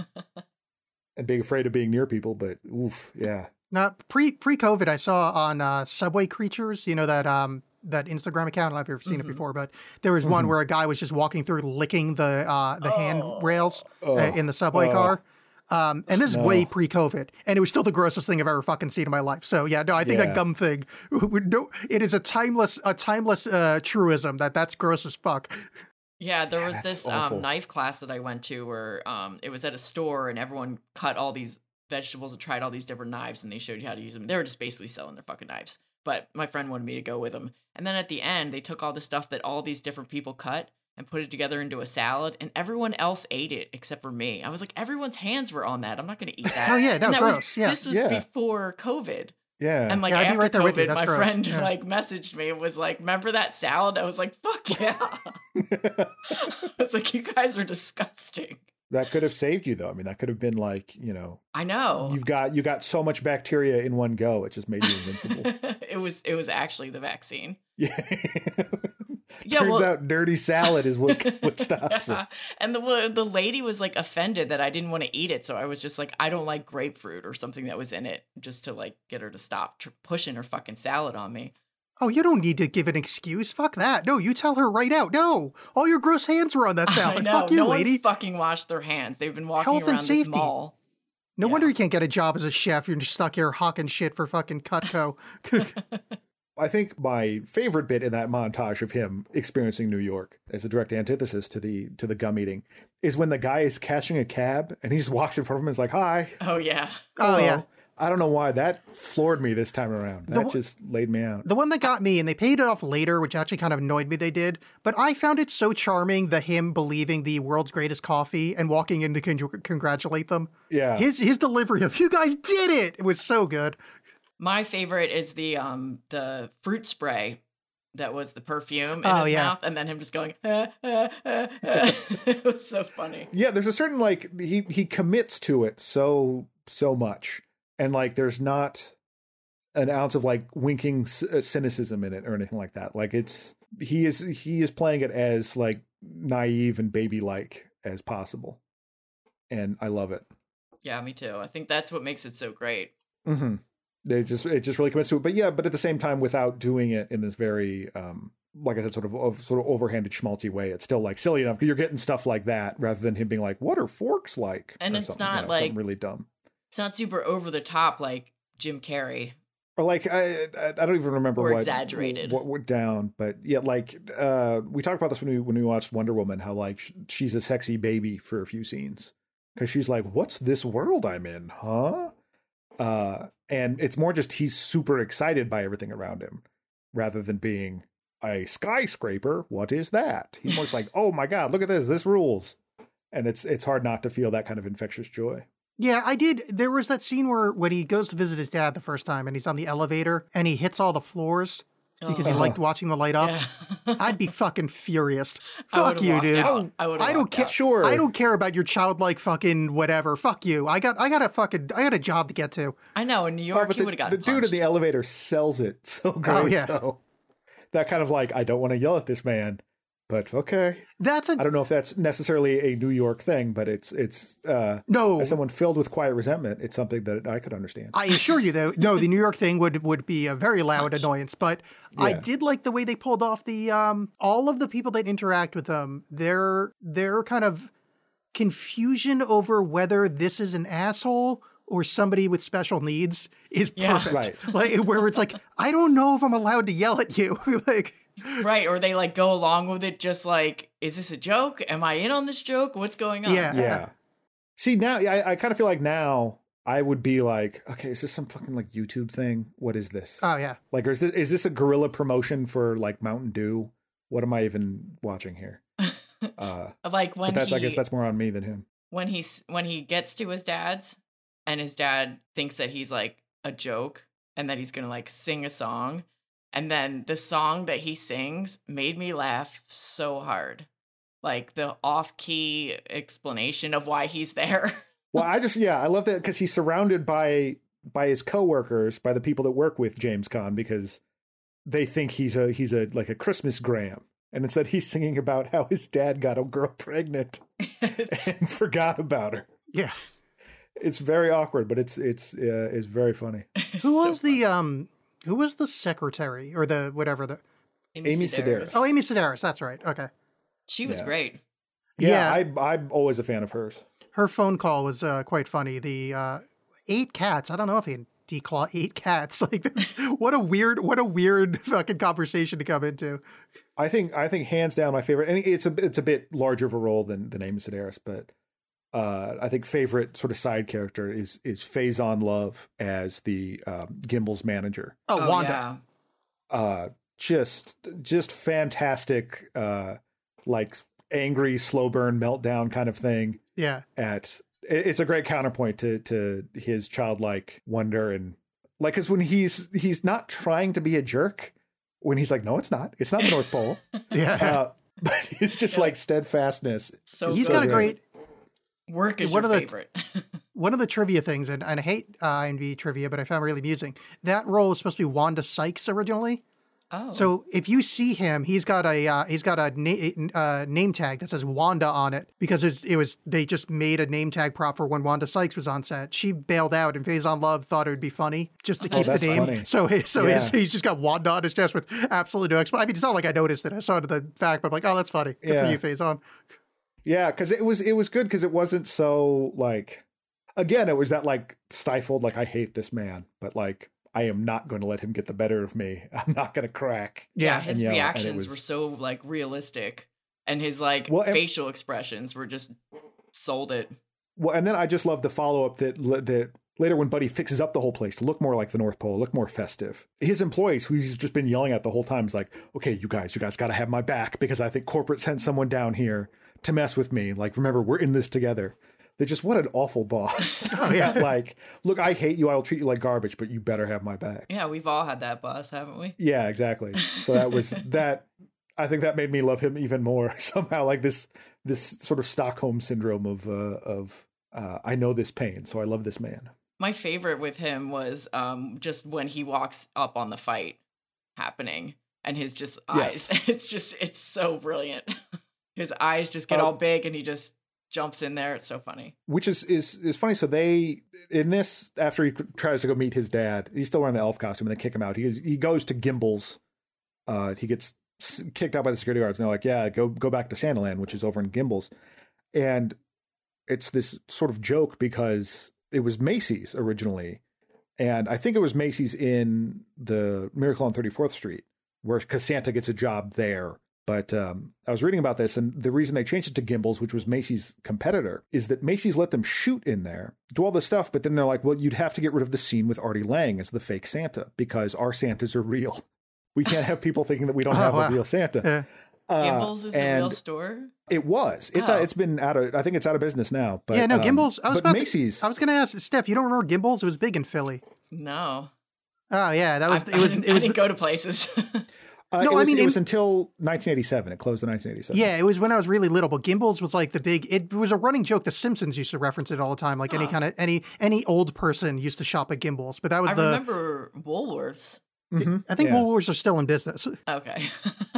and being afraid of being near people. But oof, yeah. Now, pre pre COVID, I saw on uh, Subway Creatures, you know, that um that Instagram account. I don't know if you've ever seen Mhm. it before, but there was one where a guy was just walking through, licking the uh, the Oh. handrails uh, Oh, in the subway oh. car. Um, and this is No. way pre-COVID, and it was still the grossest thing I've ever fucking seen in my life. So yeah, no, I think Yeah. that gum thing, would- no, it is a timeless a timeless uh, truism that that's gross as fuck. Yeah, there Yeah, was that's this awful. um, knife class that I went to where um, it was at a store and everyone cut all these vegetables and tried all these different knives and they showed you how to use them. They were just basically selling their fucking knives. But my friend wanted me to go with them. And then at the end, they took all the stuff that all these different people cut and put it together into a salad, and everyone else ate it except for me. I was like, everyone's hands were on that. I'm not going to eat that. Oh, yeah, no, And that gross, Was, yeah. This was Yeah. before COVID. Yeah. And like Yeah, I'd be after right there with you. COVID, That's my gross. friend Yeah. like messaged me and was like, "Remember that salad?" I was like, "Fuck yeah!" I was like, "You guys are disgusting." that could have saved you, though. I mean, that could have been like, you know, I know. you've got you got so much bacteria in one go, it just made you invincible. it was it was actually the vaccine. Yeah. Yeah, Turns well- out dirty salad is what what stops Yeah. it. And the the lady was like offended that I didn't want to eat it, so I was just like, I don't like grapefruit or something that was in it, just to like get her to stop tr- pushing her fucking salad on me. Oh, you don't need to give an excuse. Fuck that. No, you tell her right out. No, all your gross hands were on that I salad. know. Fuck you, no lady. one fucking washed their hands. They've been walking Health and around this safety. mall. No Yeah. wonder you can't get a job as a chef. You're just stuck here hawking shit for fucking Cutco. I think my favorite bit in that montage of him experiencing New York as a direct antithesis to the to the gum eating is when the guy is catching a cab and he just walks in front of him and is like, "Hi." Oh yeah. Oh, hello." yeah. I don't know why that floored me this time around. That one- just laid me out. The one that got me, and they paid it off later, which actually kind of annoyed me they did, but I found it so charming, the him believing the world's greatest coffee and walking in to con- congratulate them. Yeah. His his delivery of, you guys did it! It was so good. My favorite is the um the fruit spray that was the perfume in Oh, his yeah. mouth, and then him just going. Ah, ah, ah, ah. It was so funny. Yeah, there's a certain like he he commits to it so so much, and like there's not an ounce of like winking c- uh, cynicism in it or anything like that. Like it's he is he is playing it as like naive and baby like as possible, and I love it. Yeah, me too. I think that's what makes it so great. Mm-hmm. It just it just really commits to it, but yeah, but at the same time, without doing it in this very, um, like I said, sort of, of sort of overhanded schmaltzy way, it's still like silly enough because you're getting stuff like that rather than him being like, "What are forks like?" And or it's something, not you know, like- something really dumb, It's not super over the top like Jim Carrey. or like I I, I don't even remember Or what exaggerated. what went down, but yeah, like uh, we talked about this when we when we watched Wonder Woman, how like sh- she's a sexy baby for a few scenes because she's like, "What's this world I'm in, huh?" Uh, and it's more just he's super excited by everything around him rather than being a skyscraper. What is that? He's more just like, oh my God, look at this. This rules. And it's it's hard not to feel that kind of infectious joy. Yeah, I did. There was that scene where when he goes to visit his dad the first time and he's on the elevator and he hits all the floors because he Oh. liked watching the light up. Yeah. I'd be fucking furious. I Fuck would've you, walked dude. out. I would've I don't walked care. out. Sure. I don't care about your childlike fucking whatever. Fuck you. I got I got a fucking I got a job to get to. I know. In New Oh, York, but he the, would have the gotten dude in the punched. elevator sells it so great. Oh, yeah. Though. That kind of like, I don't want to yell at this man, but okay. That's a I don't know if that's necessarily a New York thing, but it's it's uh, no. as someone filled with quiet resentment, it's something that I could understand. I assure you, though, no, the New York thing would would be a very loud Punch. annoyance. But I Yeah. did like the way they pulled off the um all of the people that interact with them. Their their kind of confusion over whether this is an asshole or somebody with special needs is Yeah. perfect. Right. Like where it's like, I don't know if I'm allowed to yell at you. Like, Right, or they like go along with it, just like, is this a joke? Am I in on this joke? What's going on? Yeah. Yeah. See, now I, I kind of feel like now I would be like, okay, is this some fucking like YouTube thing? What is this? oh yeah. Like, or is this, is this a guerrilla promotion for like Mountain Dew? What am I even watching here? Uh, Like when but that's, he I guess that's more on me than him. when he's when he gets to his dad's, and his dad thinks that he's like a joke and that he's gonna like sing a song, and then the song that he sings made me laugh so hard, like the off-key explanation of why he's there. Well, I just, yeah, I love that because he's surrounded by by his coworkers, by the people that work with James Caan, because they think he's a he's a like a Christmas Graham, and instead he's singing about how his dad got a girl pregnant It's- and forgot about her. Yeah. It's very awkward, but it's it's uh, it's very funny. Who so was the um who was the secretary or the whatever the Amy Amy Sedaris. Sedaris. Oh, Amy Sedaris, that's right. Okay. She was Yeah. great. Yeah, Yeah. I I'm always a fan of hers. Her phone call was uh, quite funny. The uh, eight cats. I don't know if he can declaw eight cats. Like, that's- what a weird, what a weird fucking conversation to come into. I think I think hands down my favorite, and it's a it's a bit larger of a role than than Amy Sedaris, but uh, I think favorite sort of side character is is Faison Love as the um, Gimbel's manager. Oh, Wanda. yeah. Uh, just just fantastic, uh, like angry slow burn meltdown kind of thing. Yeah. At it- it's a great counterpoint to to his childlike wonder, and like because when he's he's not trying to be a jerk. When he's like, no, it's not. It's not the North Pole. Yeah. Uh, but it's just like steadfastness. So He's so got a great. great, work is one your of the- favorite. one of the trivia things, and, and I hate uh, I M D B trivia, but I found it really amusing. That role was supposed to be Wanda Sykes originally. Oh, So if you see him, he's got a uh, he's got a na- uh, name tag that says Wanda on it because it's, it was they just made a name tag prop for when Wanda Sykes was on set. She bailed out, and Faison Love thought it would be funny just to Oh, keep the that's name. funny. So he- so Yeah. he's, he's just got Wanda on his chest with absolutely no explanation. I mean, it's not like I noticed it. I saw it in the fact, but I'm like, oh, that's funny. Good Yeah. for you, Faison. Yeah, because it was it was good because it wasn't so like. Again, it was that like stifled, like I hate this man, but like I am not going to let him get the better of me. I'm not going to crack. yeah, Yeah. his And, yeah, and it reactions was- were so like realistic, and his like Well, and- facial expressions were just sold it. Well, and then I just love the follow up that that later when Buddy fixes up the whole place to look more like the North Pole, look more festive, his employees, who he's just been yelling at the whole time, is like, okay, you guys, you guys got to have my back because I think corporate sent someone down here to mess with me. Like, remember, we're in this together. They just, what an awful boss. Oh, yeah. Like, look, I hate you. I will treat you like garbage, but you better have my back. Yeah, we've all had that boss, haven't we? Yeah, exactly. So that was that. I think that made me love him even more somehow. Like this, this sort of Stockholm syndrome of, uh, of uh, I know this pain, so I love this man. My favorite with him was um, just when he walks up on the fight happening and his just eyes. Yes. It's just, it's so brilliant. His eyes just get Uh, all big and he just jumps in there. It's so funny. Which is, is, is funny. So they, in this, after he tries to go meet his dad, he's still wearing the elf costume and they kick him out. He, he goes to Gimbel's. Uh, he gets kicked out by the security guards and they're like, yeah, go, go back to Santaland, which is over in Gimbel's. And it's this sort of joke because it was Macy's originally. And I think it was Macy's in the Miracle on thirty-fourth Street, where because Santa gets a job there. But um, I was reading about this, and the reason they changed it to Gimbel's, which was Macy's competitor, is that Macy's let them shoot in there, do all this stuff, but then they're like, well, you'd have to get rid of the scene with Artie Lang as the fake Santa, because our Santas are real. We can't have people thinking that we don't Oh, have wow. a real Santa. Yeah. Uh, Gimbel's is a real and store? It was. It's Oh. uh, it's been out of. I think it's out of business now. But yeah, no, um, Gimbel's. I was but about Macy's. To, I was going to ask Steph. You don't remember Gimbel's? It was big in Philly. No. Oh yeah, that was. I, it was. I didn't, It was. I didn't go to places. Uh, No, it I was, mean, it in- was until nineteen eighty-seven. It closed in nineteen eighty-seven. Yeah, it was when I was really little. But Gimbel's was like the big. It was a running joke. The Simpsons used to reference it all the time. Like any Huh. kind of any any old person used to shop at Gimbel's. But that was I the. remember Woolworths. Mhm. I think Yeah. Woolworths are still in business. Okay.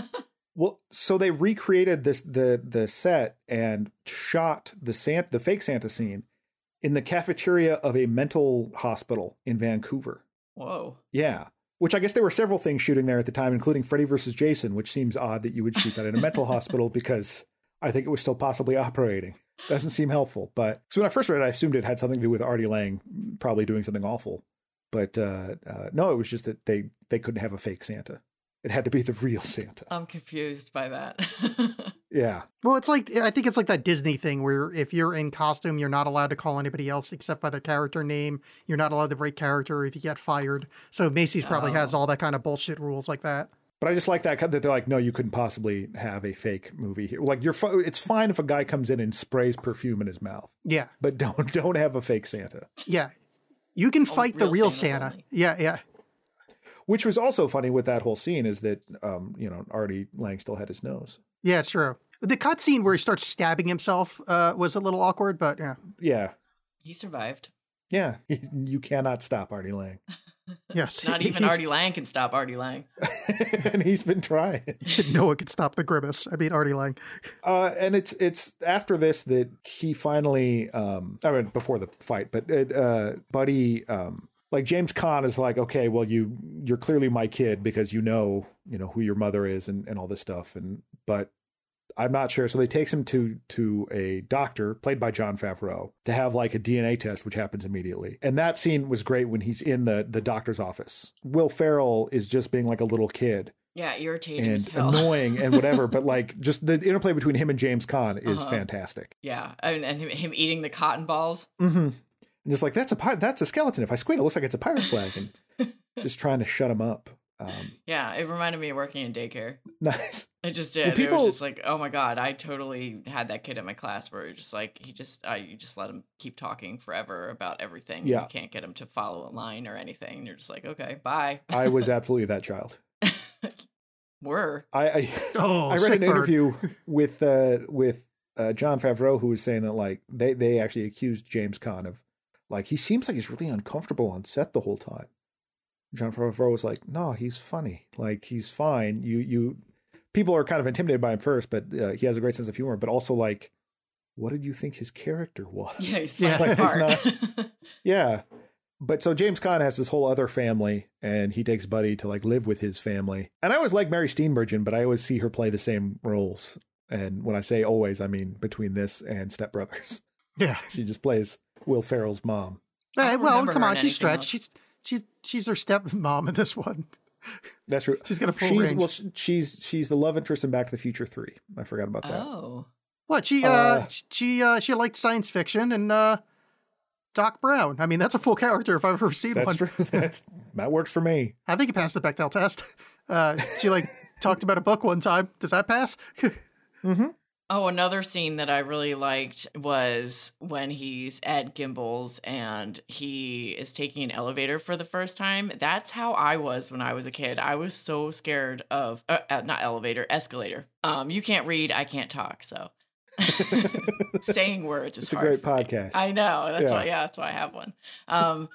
Well, so they recreated this the the set and shot the Santa, the fake Santa scene in the cafeteria of a mental hospital in Vancouver. Whoa. Yeah. Which I guess there were several things shooting there at the time, including Freddy versus Jason, which seems odd that you would shoot that in a mental hospital because I think it was still possibly operating. Doesn't seem helpful. But so when I first read it, I assumed it had something to do with Artie Lang probably doing something awful. But uh, uh, no, it was just that they, they couldn't have a fake Santa. It had to be the real Santa. I'm confused by that. Yeah. Well, it's like I think it's like that Disney thing where if you're in costume, you're not allowed to call anybody else except by their character name. You're not allowed to break character if you get fired. So Macy's probably Oh. has all that kind of bullshit rules like that. But I just like that that they're like, no, you couldn't possibly have a fake movie here. Like you're, fi- it's fine if a guy comes in and sprays perfume in his mouth, Yeah, but don't don't have a fake Santa. yeah. You can fight the real real Santas Santa. only. Yeah, yeah. Which was also funny with that whole scene is that, um, you know, Artie Lang still had his nose. Yeah, it's true. The cut scene where he starts stabbing himself uh, was a little awkward, but yeah. Yeah, He survived. yeah. You cannot stop Artie Lang, Yes. Not even He's- Artie Lang can stop Artie Lang. and he's been trying. No one could stop the grimace. I mean, Artie Lang. Uh, and it's it's after this that he finally, um, I mean, before the fight, but it, uh, Buddy, um, like James Caan is like, okay, well, you you're clearly my kid because you know you know who your mother is and, and all this stuff, and but I'm not sure. So they takes him to to a doctor played by Jon Favreau to have like a D N A test, which happens immediately. And that scene was great when he's in the the doctor's office. Will Ferrell is just being like a little kid. Yeah, irritating as And hell. annoying and whatever, but like just the interplay between him and James Caan is Uh-huh. fantastic. Yeah, and, and him- him eating the cotton balls. Mm-hmm. And just like that's a pi- that's a skeleton. If I squint, it looks like it's a pirate flag, and just trying to shut him up. Um, Yeah, it reminded me of working in daycare. nice. It just did. Well, It people- was just like, oh my god, I totally had that kid in my class where it just like he just, uh, you just let him keep talking forever about everything. Yeah. You can't get him to follow a line or anything. And you're just like, okay, bye. I was absolutely that child. Were. I I, Oh, I read sick an bird. interview with uh, with uh, Jon Favreau who was saying that like they they actually accused James Caan of like he seems like he's really uncomfortable on set the whole time. Jon Favreau was like, no, he's funny. Like he's fine. You you people are kind of intimidated by him first, but uh, he has a great sense of humor. But also like, what did you think his character was? Yeah, he's Yeah. falling Like, he's apart. Yeah. But so James Caan has this whole other family, and he takes Buddy to like live with his family. And I always like Mary Steenburgen, but I always see her play the same roles. And when I say always, I mean between this and Step Brothers. Yeah. She just plays Will Ferrell's mom. I Hey, don't well, remember come her on, in she's anything stretched. else. She's she's she's her stepmom in this one. That's true. She's got a full she's, range. Well, sh- she's she's the love interest in Back to the Future three. I forgot about that. Oh. What she uh, Uh, she uh she liked science fiction and uh Doc Brown. I mean, that's a full character if I've ever seen That's one. true. That's, that works for me. I think he passed the Bechdel test. Uh, she like talked about a book one time. Does that pass? Mm-hmm. Oh, another scene that I really liked was when he's at Gimbel's and he is taking an elevator for the first time. That's how I was when I was a kid. I was so scared of uh, uh, not elevator, escalator. Um, you can't read, I can't talk, so saying words is It's a hard great for me. podcast. I know. That's Yeah. why. Yeah, that's why I have one. Um,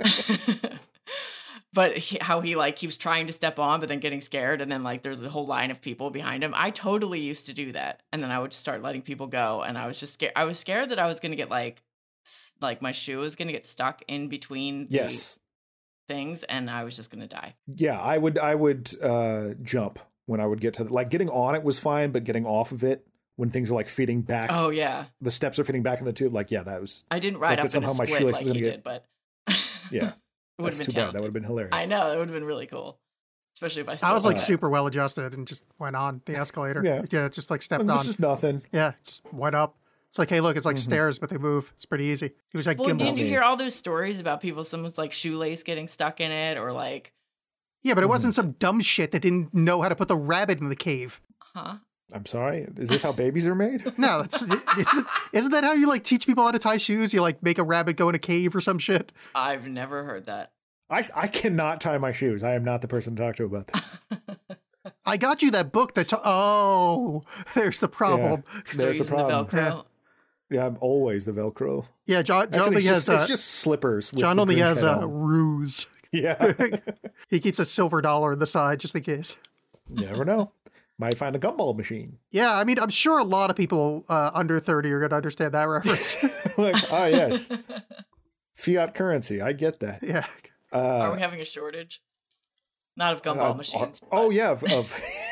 but he, how he like keeps trying to step on, but then getting scared, and then like there's a whole line of people behind him. I totally used to do that, and then I would just start letting people go, and I was just scared. I was scared that I was gonna get like, s- like my shoe was gonna get stuck in between the Yes. things, and I was just gonna die. Yeah, I would I would uh, jump when I would get to the, like getting on it was fine, but getting off of it when things are like feeding back, Oh yeah, the steps are feeding back in the tube. Like, yeah, that was I didn't ride Like, up in a somehow my split shoelace like was he gonna did, get- but yeah. it would That's have too been bad. talented. That would have been hilarious. I know that would have been really cool, especially if I. Still I was like Uh, super well adjusted and just went on the escalator. Yeah. yeah, just like stepped And on. this is nothing. Yeah, just went up. It's like, hey, look, it's like Mhm. stairs, but they move. It's pretty easy. It was like Well, gimbal. didn't you me. hear all those stories about people, someone's like shoelace getting stuck in it, or like, Yeah, but it wasn't Mm-hmm. some dumb shit that didn't know how to put the rabbit in the cave. huh? I'm sorry. Is this how babies are made? No, that's isn't, isn't that how you like teach people how to tie shoes? You like make a rabbit go in a cave or some shit. I've never heard that. I I cannot tie my shoes. I am not the person to talk to about that. I got you that book that. T- oh, there's the problem. Still There's the using the problem. Velcro. Yeah, I'm always the Velcro. Yeah, John. John Actually, only it's, has. just, it's Uh, just slippers. With John the only Grinch has head a on. ruse. Yeah, He keeps a silver dollar on the side just in case. you never know. Might find a gumball machine. Yeah, I mean, I'm sure a lot of people uh, under thirty are going to understand that reference. Like, oh yes, fiat currency. I get that. yeah. Uh, Are we having a shortage? Not of gumball uh, machines. Oh but yeah, of, of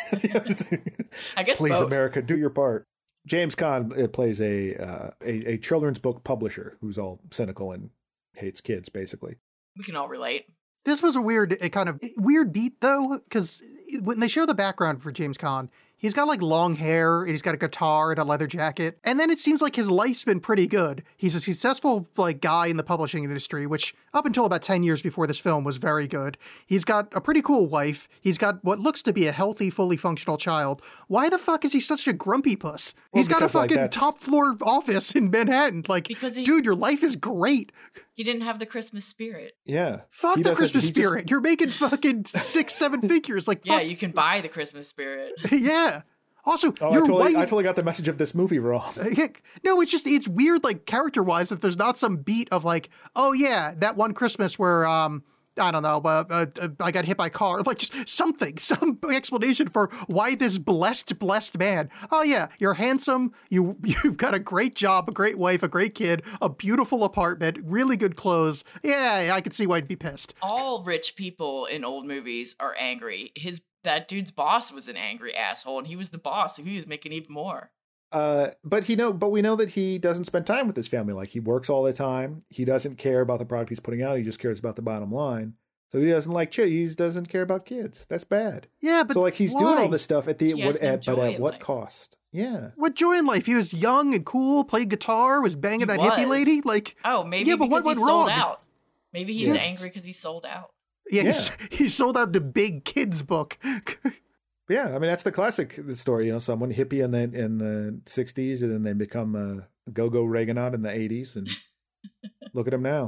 I guess please both. America, do your part. James Caan uh, plays a, uh, a a children's book publisher who's all cynical and hates kids, basically. We can all relate. This was a weird, a kind of weird beat though, because when they show the background for James Caan, he's got like long hair and he's got a guitar and a leather jacket. And then it seems like his life's been pretty good. He's a successful like guy in the publishing industry, which up until about ten years before this film was very good. He's got a pretty cool wife. He's got what looks to be a healthy, fully functional child. Why the fuck is he such a grumpy puss? Well, He's got a because, like, fucking that's- top floor office in Manhattan. Like, Because he- dude, your life is great. He didn't have the Christmas spirit. Yeah, Fuck He the doesn't- Christmas he just- spirit. You're making fucking six, seven figures. Like, Yeah, fuck. you can buy the Christmas spirit. yeah. Also, Oh, I your totally, wife. I totally got the message of this movie wrong. No, it's just it's weird, like character wise, that there's not some beat of like, oh yeah, that one Christmas where um I don't know, uh, uh, uh, I got hit by a car, like just something, some explanation for why this blessed, blessed man. Oh yeah, you're handsome, you you've got a great job, a great wife, a great kid, a beautiful apartment, really good clothes. Yeah, I could see why he'd be pissed. All rich people in old movies are angry. His that dude's boss was an angry asshole, and he was the boss, so he was making even more. Uh, but he know, but we know that he doesn't spend time with his family. Like he works all the time. He doesn't care about the product he's putting out. He just cares about the bottom line. So he doesn't like kids. He doesn't care about kids. That's bad. Yeah, but so like he's why? doing all this stuff at the He what has no at, but joy at in what life. cost? Yeah. What joy in life? He was young and cool, played guitar, was banging He that hippie was. lady. Like, Oh, maybe Yeah, but because what he went sold wrong? out. Maybe he's Yes. angry because he sold out. yeah, Yeah. He's, he sold out the big kids book. Yeah, I mean that's the classic story. You know, someone hippie in the in the sixties, and then they become a go-go Reaganomic in the eighties, and look at him now.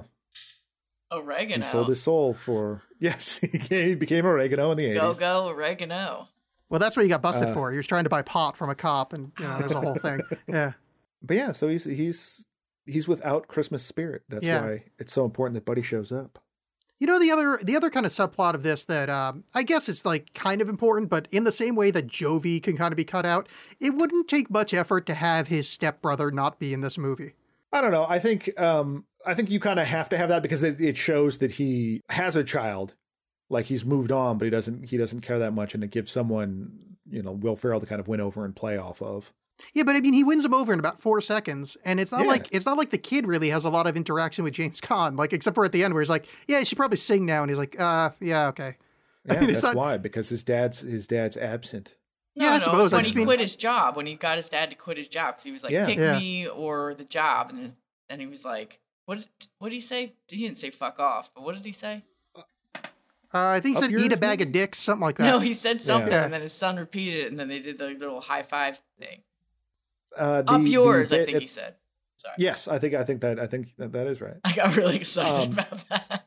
Oregano. He sold his soul for yes, he became oregano in the eighties. Go go oregano. Well, that's what he got busted Uh, for. He was trying to buy pot from a cop, and you know, there's a whole thing. Yeah. But yeah, so he's he's he's without Christmas spirit. That's Yeah. why it's so important that Buddy shows up. You know, the other the other kind of subplot of this that um, I guess is like kind of important, but in the same way that Jovi can kind of be cut out, it wouldn't take much effort to have his stepbrother not be in this movie. I don't know. I think um I think you kind of have to have that because it, it shows that he has a child, like he's moved on, but he doesn't he doesn't care that much, and it gives someone, you know, Will Ferrell to kind of win over and play off of. Yeah, but I mean, he wins him over in about four seconds, and it's not Yeah. like it's not like the kid really has a lot of interaction with James Caan, like except for at the end where he's like, "Yeah, you should probably sing now," and he's like, "Uh, yeah, okay." Yeah, mean, it's that's not- why because his dad's his dad's absent. No, Yeah, I no, suppose, it's I when just he mean- quit his job, when he got his dad to quit his job, because he was like, Yeah. pick Yeah. me or the job, and his, and he was like, What did, what did he say? He didn't say fuck off, but what did he say? Uh, I think he Up said yours, eat a bag maybe? of dicks, something like that. No, he said something, Yeah. and then his son repeated it, and then they did the little high five thing. Uh, the- Up the yours, I bit- think it- he said. Sorry. Yes, I think I think that I think that, that is right. I got really excited Um, about that.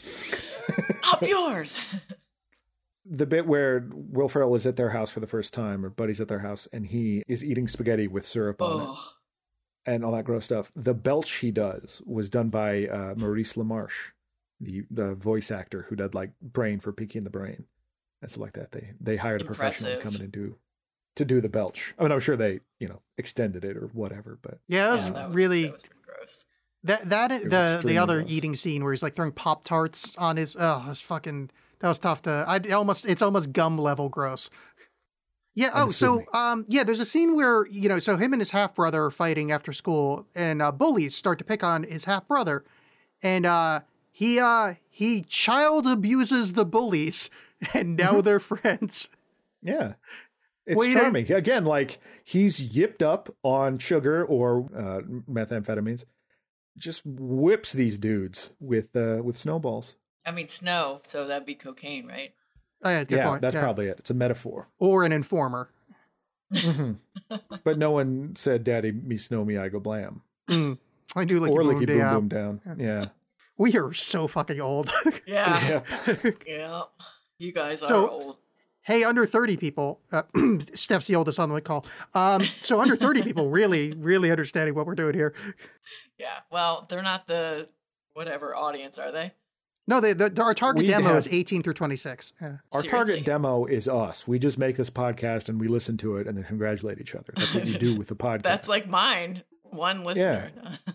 Up yours. The bit where Will Ferrell is at their house for the first time, or Buddy's at their house, and he is eating spaghetti with syrup on it Oh, and all that gross stuff. The belch he does was done by uh, Maurice LaMarche, the the voice actor who did like Brain for Pinky and the Brain and stuff like that. They they hired a professional to come in and do to do the belch. I mean, I'm sure they you know extended it or whatever, but Yeah, that was, yeah, that was really that was pretty gross. that that was the the extremely other gross. eating scene where he's like throwing Pop Tarts on his. Oh, it's fucking. That was tough to. I almost. It's almost gum level gross. Yeah. I'm Oh, so assuming. um, yeah. There's a scene where you know, so him and his half brother are fighting after school, and uh, bullies start to pick on his half brother, and uh, he uh he child abuses the bullies, and now Mm-hmm. they're friends. yeah. It's Wait a- charming. Again, like he's yipped up on sugar or uh, methamphetamines, just whips these dudes with uh, with snowballs. I mean, snow, so that'd be cocaine, right? Oh, yeah, good yeah, point. that's Yeah. probably it. It's a metaphor. Or an informer. But no one said, "Daddy, me snow me, I go blam," Mm, I do like or boom "Licky day boom out. boom down." Yeah, We are so fucking old. Yeah. yeah. Yeah. You guys are So- old. Hey, under thirty people, uh, Steph's the oldest on the call. Um, so under thirty people really, really understanding what we're doing here. Yeah. Well, they're not the whatever audience, are they? No, they, the, our target We demo have- is eighteen through twenty-six. Yeah. Our Seriously. target demo is us. We just make this podcast and we listen to it and then congratulate each other. That's what we do with the podcast. That's like mine. One listener.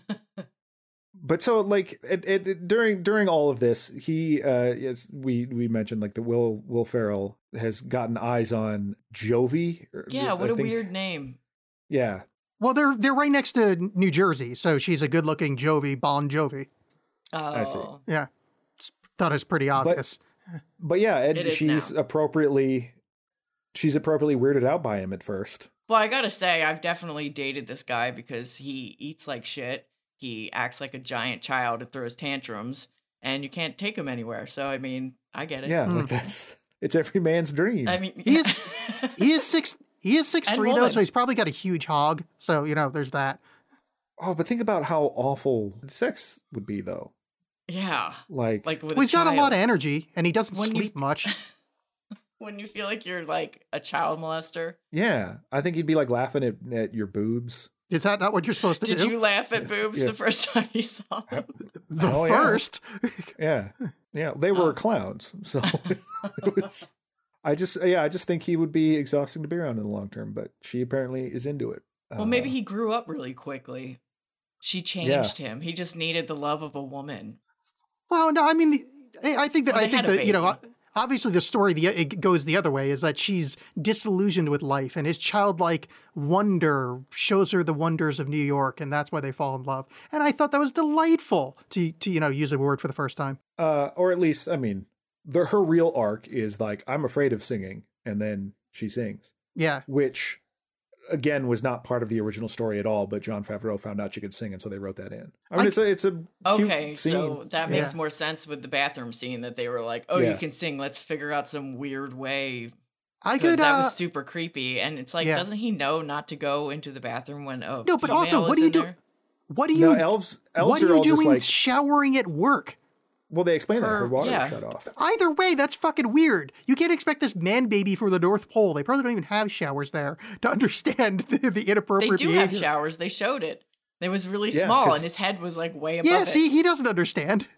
But so like it, it, it- during during all of this, he uh yes, we we mentioned like the Will Will Ferrell has gotten eyes on Jovi. or- yeah. I What a think- weird name. Yeah, Well, they're they're right next to New Jersey, so she's a good-looking Jovi, Bon Jovi. Oh. see. Yeah, Just thought it was pretty obvious. but yeah, and It is she's now. appropriately she's appropriately weirded out by him at first. Well, I gotta say, I've definitely dated this guy because he eats like shit. He acts like a giant child and throws tantrums, and you can't take him anywhere. So, I mean, I get it. Yeah, Hmm. like that's it's every man's dream. I mean, He is he is six he is six And three though, so woman's. he's probably got a huge hog. So you know, there's that. Oh, but think about how awful sex would be, though. yeah. Like, Like with Well, he's a got a lot of child. energy, and he doesn't When you- sleep much. When you feel like you're like a child molester. yeah, I think he'd be like laughing at, at your boobs. Is that not what you're supposed to Did do? you laugh at boobs Yeah. the first time you saw them? the Oh, yeah. first. Yeah, yeah, they were Oh. clowns, so it was. I just, yeah, I just think he would be exhausting to be around in the long term. But she apparently is into it. Well, maybe Uh, he grew up really quickly. She changed him. He just needed the love of a woman. Well, no, I mean, the, I I think that Well, I they think had a that you know, baby. obviously the story the it goes the other way is that she's disillusioned with life, and his childlike wonder shows her the wonders of New York, and that's why they fall in love. And I thought that was delightful to to you know use a word for the first time. uh, or at least, I mean, the her real arc is like I'm afraid of singing, and then she sings, Yeah, which again was not part of the original story at all. But Jon Favreau found out she could sing, and so they wrote that in. I mean, I- it's a it's a cute Okay, scene. so that makes Yeah. more sense with the bathroom scene that they were like, "Oh, Yeah. you can sing. Let's figure out some weird way." I Because could. that Uh, was super creepy, and it's like, yeah. doesn't he know not to go into the bathroom when a No, but female also, what is do you in do- there? what are no, you? elves. Elves what are are you all just doing like. showering at work? Well, they explain that Her- her water yeah. shut off. Either way, that's fucking weird. You can't expect this man baby from the North Pole. They probably don't even have showers there to understand the, the They inappropriate do behavior. have showers. They showed it. It was really Yeah, small, 'cause- and his head was like way above Yeah, it. see, he doesn't understand.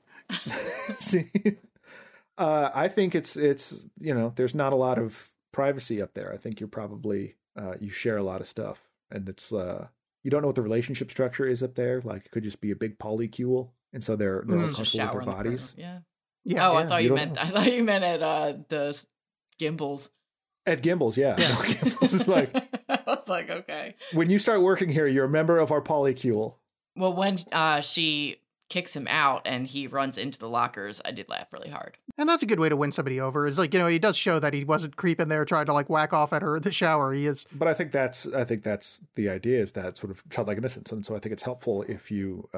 See, uh, I think it's it's you know there's not a lot of privacy up there. I think you're probably uh, you share a lot of stuff, and it's uh, you don't know what the relationship structure is up there. Like it could just be a big polycule, and so they're they're Mm. all Just comfortable shower with in their the bodies. bathroom. Yeah. Yeah. Oh, I yeah, thought you you, don't meant. know. I thought you meant at uh, the s- Gimbals. At Gimbals, yeah, Yeah. No, Gimbals is like I was like, okay. when you start working here, you're a member of our polycule. Well, when uh, she kicks him out and he runs into the lockers, I did laugh really hard. And that's a good way to win somebody over. Is like, you know, he does show that he wasn't creeping there trying to like whack off at her in the shower. He is. But I think that's I think that's the idea is that sort of childlike innocence, and so I think it's helpful if you uh,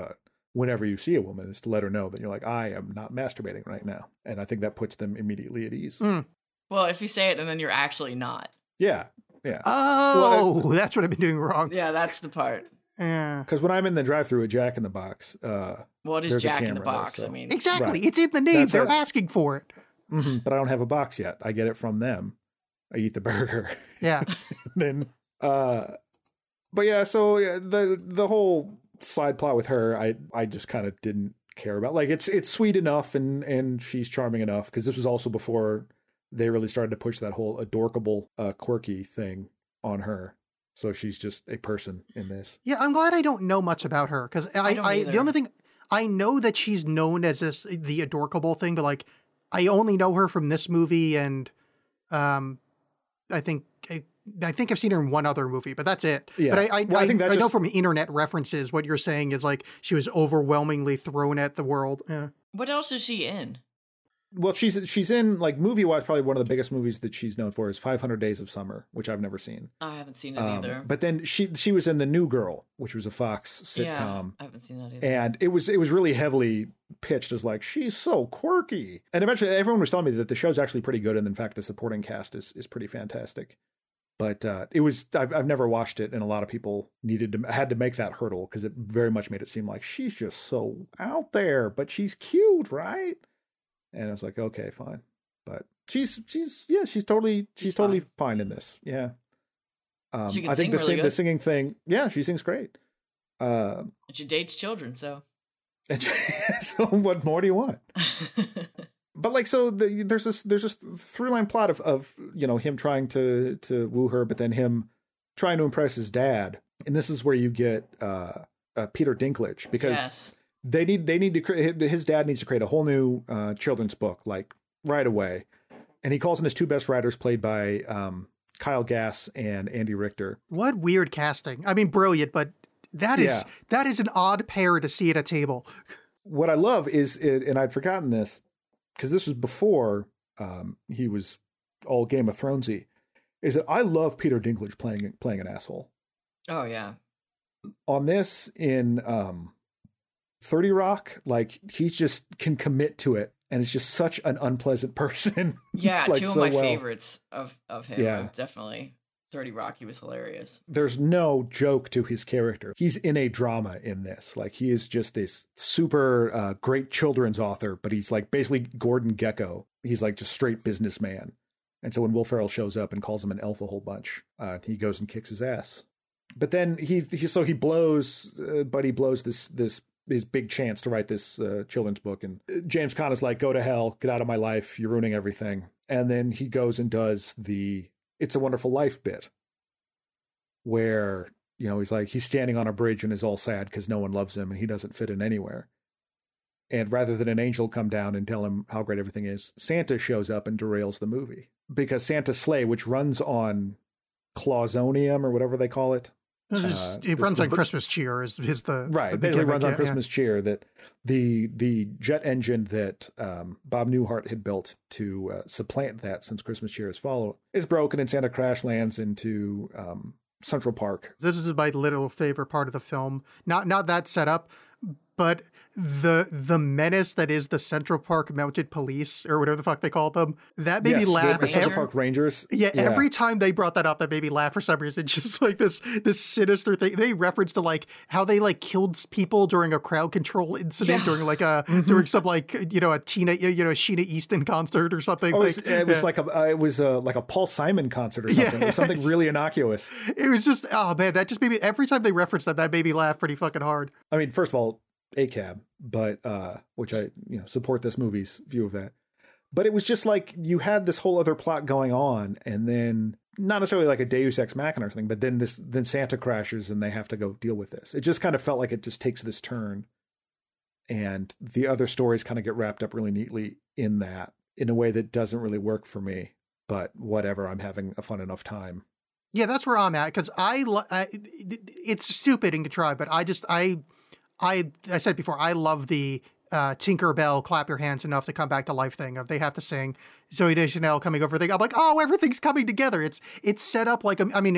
whenever you see a woman is to let her know that you're like, I am not masturbating right now. And I think that puts them immediately at ease. Mm. Well, if you say it and then you're actually not. Yeah. Yeah. Oh, Well, that's what I've been doing wrong. Yeah, that's the part. Yeah. Because when I'm in the drive-thru at Jack in the Box, uh, What is there's a Jack in the camera there, Box? so- I mean, Exactly. Right. It's in the name. That's They're right. asking for it. mhm, but I don't have a box yet. I get it from them. I eat the burger. Yeah. then, uh, but yeah, so yeah, the the whole side plot with her, I I just kind of didn't care about. Like it's it's sweet enough and and she's charming enough because this was also before they really started to push that whole adorkable, uh, quirky thing on her. So she's just a person in this. Yeah, I'm glad I don't know much about her because I, I don't I, either. the only thing I know that she's known as this the adorkable thing, but like I only know her from this movie and um, I think I, I think I've seen her in one other movie, but that's it. Yeah. But I I, Well, I I, think that I know just- from internet references what you're saying is like she was overwhelmingly thrown at the world. Yeah. what else is she in? Well, she's she's in like movie wise, probably one of the biggest movies that she's known for is five hundred Days of Summer, which I've never seen. I haven't seen it Um, either. But then she she was in The New Girl, which was a Fox sitcom. Yeah, I haven't seen that either. And it was it was really heavily pitched as like she's so quirky, and eventually everyone was telling me that the show's actually pretty good, and in fact the supporting cast is is pretty fantastic. But uh, it was I've I've never watched it, and a lot of people needed to had to make that hurdle because it very much made it seem like she's just so out there, but she's cute, right? And I was like, okay, fine, but she's she's yeah she's totally she's, She's totally fine. fine in this, yeah. Um, She can I think sing the really sing, the good. singing thing, yeah, she sings great. Uh, And she dates children, so. and so what more do you want? But like, so the, there's this there's this through line plot of of you know him trying to to woo her, but then him trying to impress his dad, and this is where you get uh, uh Peter Dinklage because Yes. they need they need to create his dad needs to create a whole new uh, children's book like right away, and he calls in his two best writers played by um, Kyle Gass and Andy Richter. What weird casting. I mean, brilliant, but that is Yeah. that is an odd pair to see at a table. What I love is, it, and I'd forgotten this because this was before um, he was all Game of Thronesy, is that I love Peter Dinklage playing playing an asshole. Oh, yeah. On this in um, thirty Rock, like he's just can commit to it, and it's just such an unpleasant person. Yeah, Like, two of so my well. favorites of, of him. Yeah. are definitely thirty Rock. He was hilarious. There's no joke to his character. He's in a drama in this. Like he is just this super uh, great children's author, but he's like basically Gordon Gekko. He's like just straight businessman. And so when Will Ferrell shows up and calls him an elf a whole bunch, uh, he goes and kicks his ass. But then he, he so he blows, uh, Buddy blows this this his big chance to write this uh, children's book, and James Caan is like, "Go to hell, get out of my life, you're ruining everything." And then he goes and does the "It's a Wonderful Life" bit, where you know he's like he's standing on a bridge and is all sad because no one loves him and he doesn't fit in anywhere. And rather than an angel come down and tell him how great everything is, Santa shows up and derails the movie because Santa's sleigh, which runs on Clausonium or whatever they call it. It's just- Uh, it this- runs the on br- Christmas cheer is, is the Right, the basically gimmick, runs on yeah, Christmas cheer. That the the jet engine that um, Bob Newhart had built to uh, supplant that, since Christmas cheer is follow, is broken, and Santa crash lands into um, Central Park. This is my little favorite part of the film. Not not that setup, but the the menace that is the Central Park Mounted Police or whatever the fuck they call them. That made Yes, me the- laugh. The, Central Every- Park Rangers. yeah, every time they brought that up, that made me laugh for some reason. Just like this this sinister thing. They referenced to like how they like killed people during a crowd control incident Yeah. during like a during some like you know a Tina you know a Sheena Easton concert or something. Oh, it was, Like, it was yeah. like a uh, it was uh, like a Paul Simon concert or something. It was something really innocuous. It was just oh man, that just made me every time they referenced that, that made me laugh pretty fucking hard. I mean, first of all, A C A B, but uh, which I you know support this movie's view of that. But it was just like you had this whole other plot going on, and then not necessarily like a Deus Ex Machina or something, but then this then Santa crashes and they have to go deal with this. It just kind of felt like it just takes this turn, and the other stories kind of get wrapped up really neatly in that in a way that doesn't really work for me. But whatever, I'm having a fun enough time. Yeah, that's where I'm at because I, lo- I it's stupid and contrived, but I just I I I said before I love the uh, Tinkerbell clap your hands enough to come back to life thing of they have to sing Zoe Deschanel coming over thing. I'm like, oh, everything's coming together. It's it's set up like a, I mean it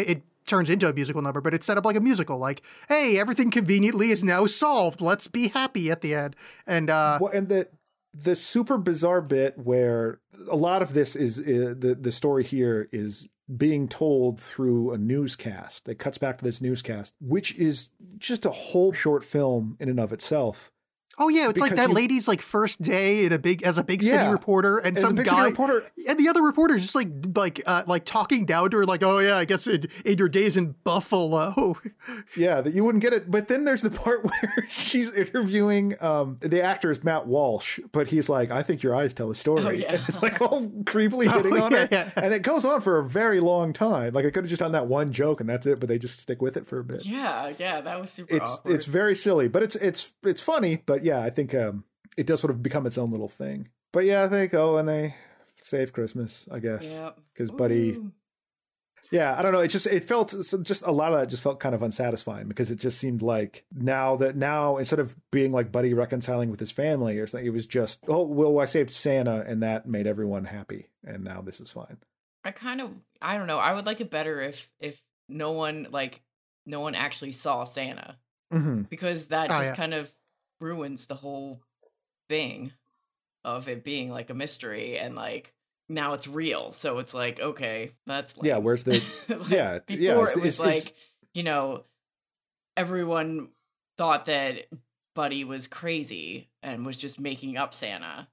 turns into a musical number, but it's set up like a musical. Like, hey, everything conveniently is now solved. Let's be happy at the end. And uh, well, and the the super bizarre bit where a lot of this is uh, the the story here is being told through a newscast. It cuts back to this newscast, which is just a whole short film in and of itself. oh yeah, it's like Because that you- lady's like first day in a big as a big city Yeah. reporter, and As a some big city guy reporter- and the other reporter's just like like uh, like talking down to her, like, oh yeah, I guess in, in your days in Buffalo. Yeah, that you wouldn't get it. But then there's the part where she's interviewing um, the actor is Matt Walsh, but he's like, I think your eyes tell a story. Oh, yeah. And it's like all creepily hitting on yeah, her. yeah. And it goes on for a very long time. Like I could have just done that one joke and that's it, but they just stick with it for a bit. Yeah, yeah, that was super It's awkward. it's very silly, but it's it's it's funny. But yeah, I think um, it does sort of become its own little thing. But yeah, they go and they save Christmas, I guess, Yep. because Buddy. Ooh. Yeah, I don't know. It just it felt just a lot of that just felt kind of unsatisfying because it just seemed like now that now instead of being like Buddy reconciling with his family or something, it was just oh well I saved Santa and that made everyone happy and now this is fine. I kind of I don't know. I would like it better if if no one like no one actually saw Santa, Mm-hmm. because that Oh, just yeah. kind of ruins the whole thing of it being like a mystery, and like now it's real. So it's like, okay, that's lame. Yeah, where's the Like, yeah, before yeah, it's- it was it's- it's- like, you know, everyone thought that Buddy was crazy and was just making up Santa.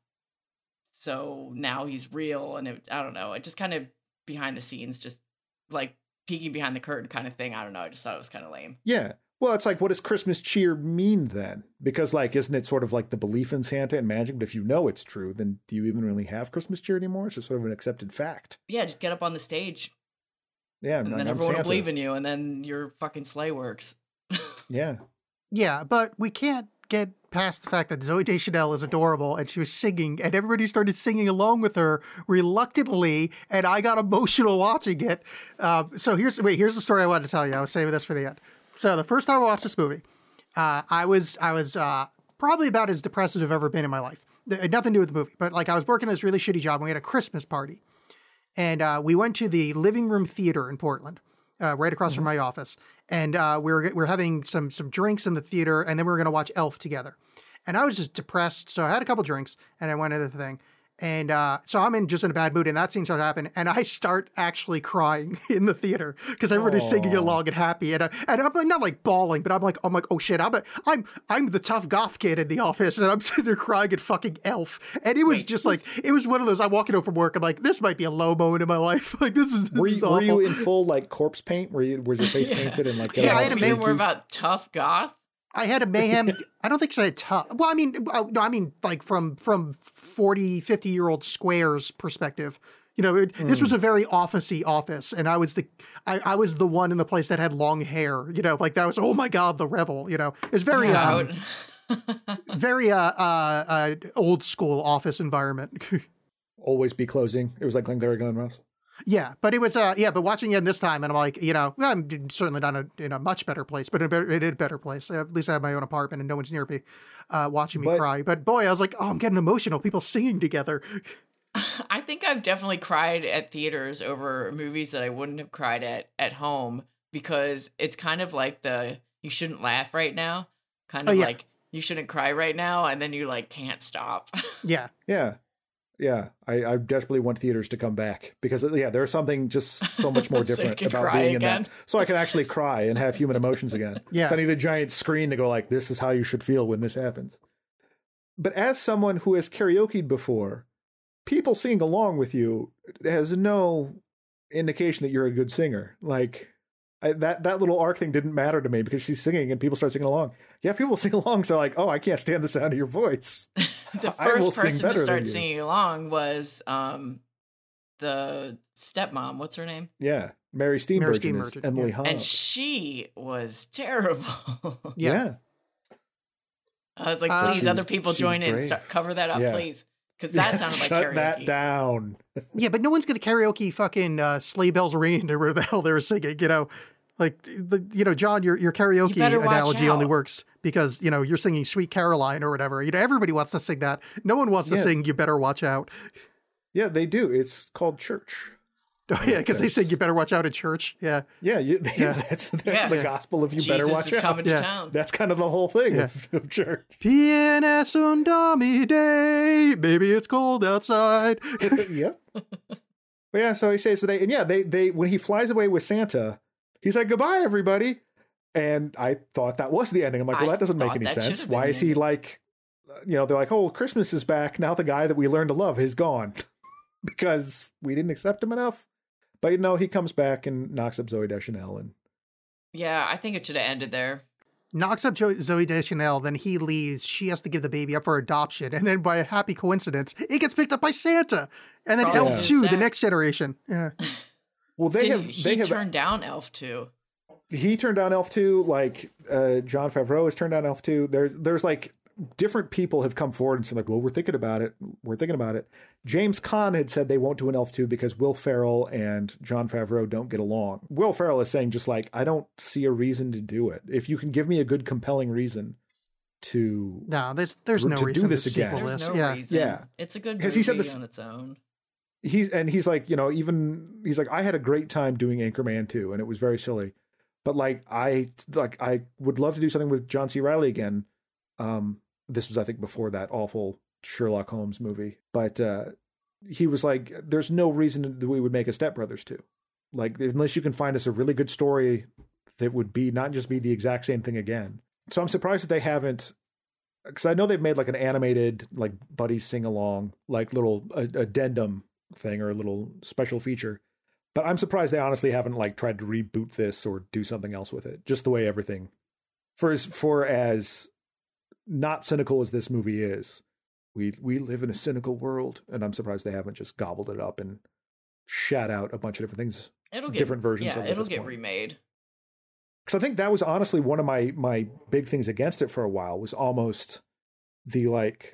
So now he's real, and it, I don't know. It just kind of behind the scenes, just like peeking behind the curtain kind of thing. I don't know. I just thought it was kind of lame. yeah. Well, it's like, what does Christmas cheer mean then? Because, like, isn't it sort of like the belief in Santa and magic? But if you know it's true, then do you even really have Christmas cheer anymore? It's just sort of an accepted fact. Yeah, just get up on the stage, Yeah, and I'm- then I'm everyone will Santa. believe in you, and then your fucking sleigh works. Yeah, Yeah, but we can't get past the fact that Zoe Deschanel is adorable, and she was singing, and everybody started singing along with her reluctantly, and I got emotional watching it. Um, so here's wait, here's the story I wanted to tell you. I was saving this for the end. So the first time I watched this movie, uh, I was I was uh, probably about as depressed as I've ever been in my life. It had nothing to do with the movie, but like I was working at this really shitty job, and we had a Christmas party, and uh, we went to the Living Room Theater in Portland. Uh, right across from my office, and uh, we were we were having some some drinks in the theater, and then we were going to watch Elf together. And I was just depressed, so I had a couple drinks, and I went into the thing, and uh, so I'm in just in a bad mood, and that scene started happening, and I start actually crying in the theater because everybody's singing Aw. along and happy, and I, and I'm like, not like bawling, but I'm like I'm like oh shit, I'm a, I'm I'm the tough goth kid in the office, and I'm sitting there crying at fucking Elf, and it was Wait. just like it was one of those. I'm walking home from work, I'm like, this might be a low moment in my life, like this is this were is you, were awful. you in full like corpse paint? Were you was your face Yeah. painted and like Yeah, all I had a Maybe make- more about tough goth. I had a mayhem. I don't think I had tough. Well, I mean, uh, no, I mean, like from from forty, fifty year old squares perspective. You know, it, this was a very officey office, and I was the I, I was the one in the place that had long hair. You know, like that was oh my god, the revel. You know, it was very Yeah, I um, would- very uh, uh, uh old school office environment. always be closing? It was like Glengarry Glen Ross. Yeah, but it was uh yeah, but watching it this time, and I'm like, you know, well, I'm certainly not in a, in a much better place, but in a, better, in a better place. At least I have my own apartment and no one's near me, uh, watching me But- cry. But boy, I was like, oh, I'm getting emotional. People singing together. I think I've definitely cried at theaters over movies that I wouldn't have cried at at home, because it's kind of like the you shouldn't laugh right now, kind Oh, of yeah. like you shouldn't cry right now, and then you like can't stop. Yeah, Yeah. Yeah. I, I desperately want theaters to come back because, yeah, there's something just so much more So you different can about cry being again. in that. So I can actually cry and have human emotions again. Yeah. So I need a giant screen to go like, this is how you should feel when this happens. But as someone who has karaoke'd before, people singing along with you has no indication that you're a good singer. Like, I, that that little arc thing didn't matter to me because she's singing and people start singing along. Yeah, people sing along, so like, oh, I can't stand the sound of your voice. The I will first sing person better to than start you. singing along was um the stepmom. What's her name? Yeah, Mary Steenburgen, Steenburgen, is Emily yeah. Hunt. And she was terrible. yeah. yeah. I was like, Uh, please, She other was- people she was join in, brave. start, cover that up, Yeah. please, because that sounded like Shut karaoke. that down. Yeah, but no one's gonna karaoke fucking uh, sleigh bells ringing or whatever the hell they were singing. You know, like the you know, John, your your karaoke better watch analogy only out. works because you know you're singing Sweet Caroline or whatever. You know, everybody wants to sing that. No one wants to Yeah. sing You Better Watch Out. Yeah, they do. It's called church. Oh, yeah, because they That's- said you better watch out at church. Yeah. Yeah, you, Yeah. that's that's Yes. the gospel of you better Jesus watch is out. coming to Yeah. town. That's kind of the whole thing Yeah. of, of church. P N S Undami Day. Baby, it's cold outside. Yep. But yeah, so he saves the day, and yeah, they they when he flies away with Santa, he's like, "Goodbye, everybody." And I thought that was the ending. I'm like, well, I that doesn't make thought any that should sense. have been Why the is he ending. like, you know, they're like, oh, Christmas is back. Now the guy that we learned to love is gone because we didn't accept him enough. But you know, he comes back and knocks up Zoe Deschanel, and Yeah, I think it should have ended there. Knocks up jo- Zoe Deschanel, then he leaves. She has to give the baby up for adoption. And then by a happy coincidence, it gets picked up by Santa. And then Probably Elf is two, the sad. next generation. Yeah. well, they Did have he they have turned down Elf too? he turned down Elf two, like uh, John Favreau has turned down Elf two. There, there's like different people have come forward and said like, well, we're thinking about it. We're thinking about it. James Caan had said they won't do an Elf two because Will Ferrell and John Favreau don't get along. Will Ferrell is saying just like, I don't see a reason to do it. If you can give me a good, compelling reason to No, there's there's To no do reason this to again. sequel There's this. no Yeah. reason. Yeah. It's a good movie 'Cause he said this- on its own. he's and he's like, you know, even he's like, I had a great time doing Anchorman two, and it was very silly. But like I like I would love to do something with John C. Reilly again. Um, this was I think before that awful Sherlock Holmes movie. But uh, he was like, there's no reason that we would make a Step Brothers two. Like unless you can find us a really good story that would be not just be the exact same thing again. So I'm surprised that they haven't. Because I know they've made like an animated like buddy sing along like little uh, addendum thing or a little special feature, but I'm surprised they honestly haven't like tried to reboot this or do something else with it. Just the way everything, for as for as not cynical as this movie is, we we live in a cynical world, and I'm surprised they haven't just gobbled it up and shat out a bunch of different things. It'll get different versions Yeah, of it at it'll this get point. remade. Because I think that was honestly one of my my big things against it for a while was almost the like